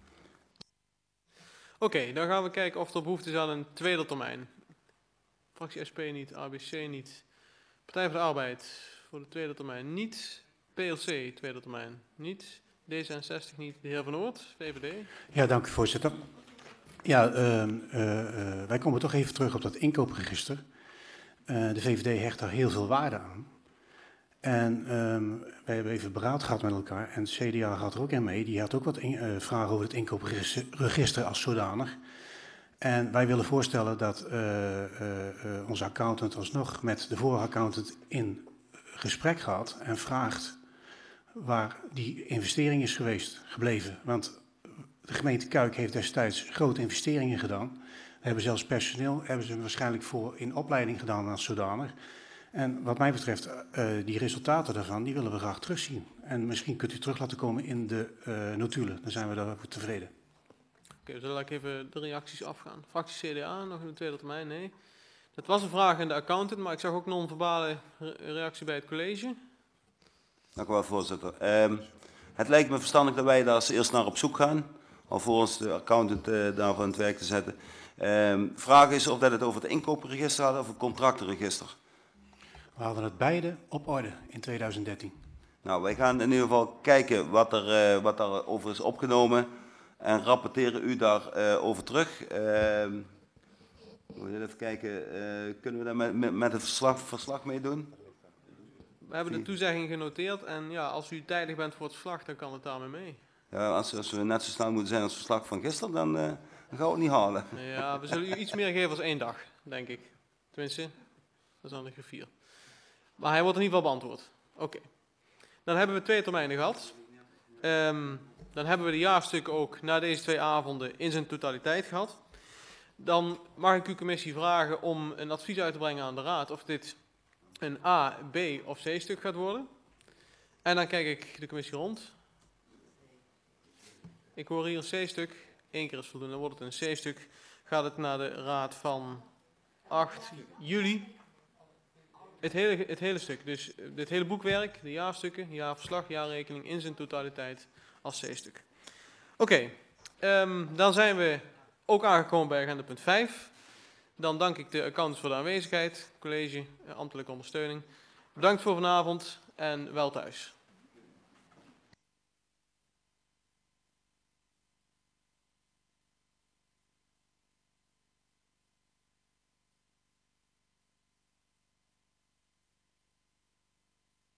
S1: Oké, dan gaan we kijken of er behoefte is aan een tweede termijn. Fractie SP niet, ABC niet. Partij voor de Arbeid voor de tweede termijn niet. PLC tweede termijn niet. D66 niet. De heer Van Oort, VVD.
S11: Ja, dank u voorzitter. Ja, wij komen toch even terug op dat inkoopregister. De VVD hecht daar heel veel waarde aan. En wij hebben even beraad gehad met elkaar en het CDA gaat er ook in mee. Die had ook wat vragen over het inkoopregister als zodanig. En wij willen voorstellen dat onze accountant alsnog met de vorige accountant in gesprek gaat en vraagt waar die investering is gebleven. Want de gemeente Kuik heeft destijds grote investeringen gedaan. Hebben zelfs personeel, hebben ze waarschijnlijk voor in opleiding gedaan als zodanig. En wat mij betreft, die resultaten daarvan, die willen we graag terugzien. En misschien kunt u terug laten komen in de notulen. Dan zijn we daarvoor tevreden.
S1: Oké, dan laat ik even de reacties afgaan. Fractie CDA, nog in de tweede termijn, nee. Dat was een vraag aan de accountant, maar ik zag ook non-verbale reactie bij het college.
S6: Dank u wel, voorzitter. Het lijkt me verstandig dat wij daar eerst naar op zoek gaan, alvorens de accountant daarvoor aan het werk te zetten. Vraag is of dat het over het inkoopregister gaat of het contractenregister.
S11: We hadden het beide op orde in 2013.
S6: Nou, wij gaan in ieder geval kijken wat er over is opgenomen en rapporteren u daarover terug. Even kijken, kunnen we daar met het verslag mee doen?
S1: We hebben de toezegging genoteerd en ja, als u tijdig bent voor het verslag, dan kan het daarmee mee.
S6: Ja, als we net zo snel moeten zijn als het verslag van gisteren, dan gaan we het niet halen.
S1: Ja, we zullen u iets meer geven als 1 dag, denk ik. Tenminste, dat is dan de griffier. Maar hij wordt in ieder geval beantwoord. Oké. Dan hebben we 2 termijnen gehad. Dan hebben we de jaarstukken ook na deze 2 avonden in zijn totaliteit gehad. Dan mag ik uw commissie vragen om een advies uit te brengen aan de raad of dit een A, B of C stuk gaat worden. En dan kijk ik de commissie rond. Ik hoor hier een C stuk. 1 keer is voldoende, dan wordt het een C stuk. Gaat het naar de raad van 8 juli. Het hele stuk, dus het hele boekwerk, de jaarstukken, jaarverslag, jaarrekening in zijn totaliteit als C-stuk. Oké, dan zijn we ook aangekomen bij agenda punt 5. Dan dank ik de accountants voor de aanwezigheid, college, ambtelijke ondersteuning. Bedankt voor vanavond en wel thuis.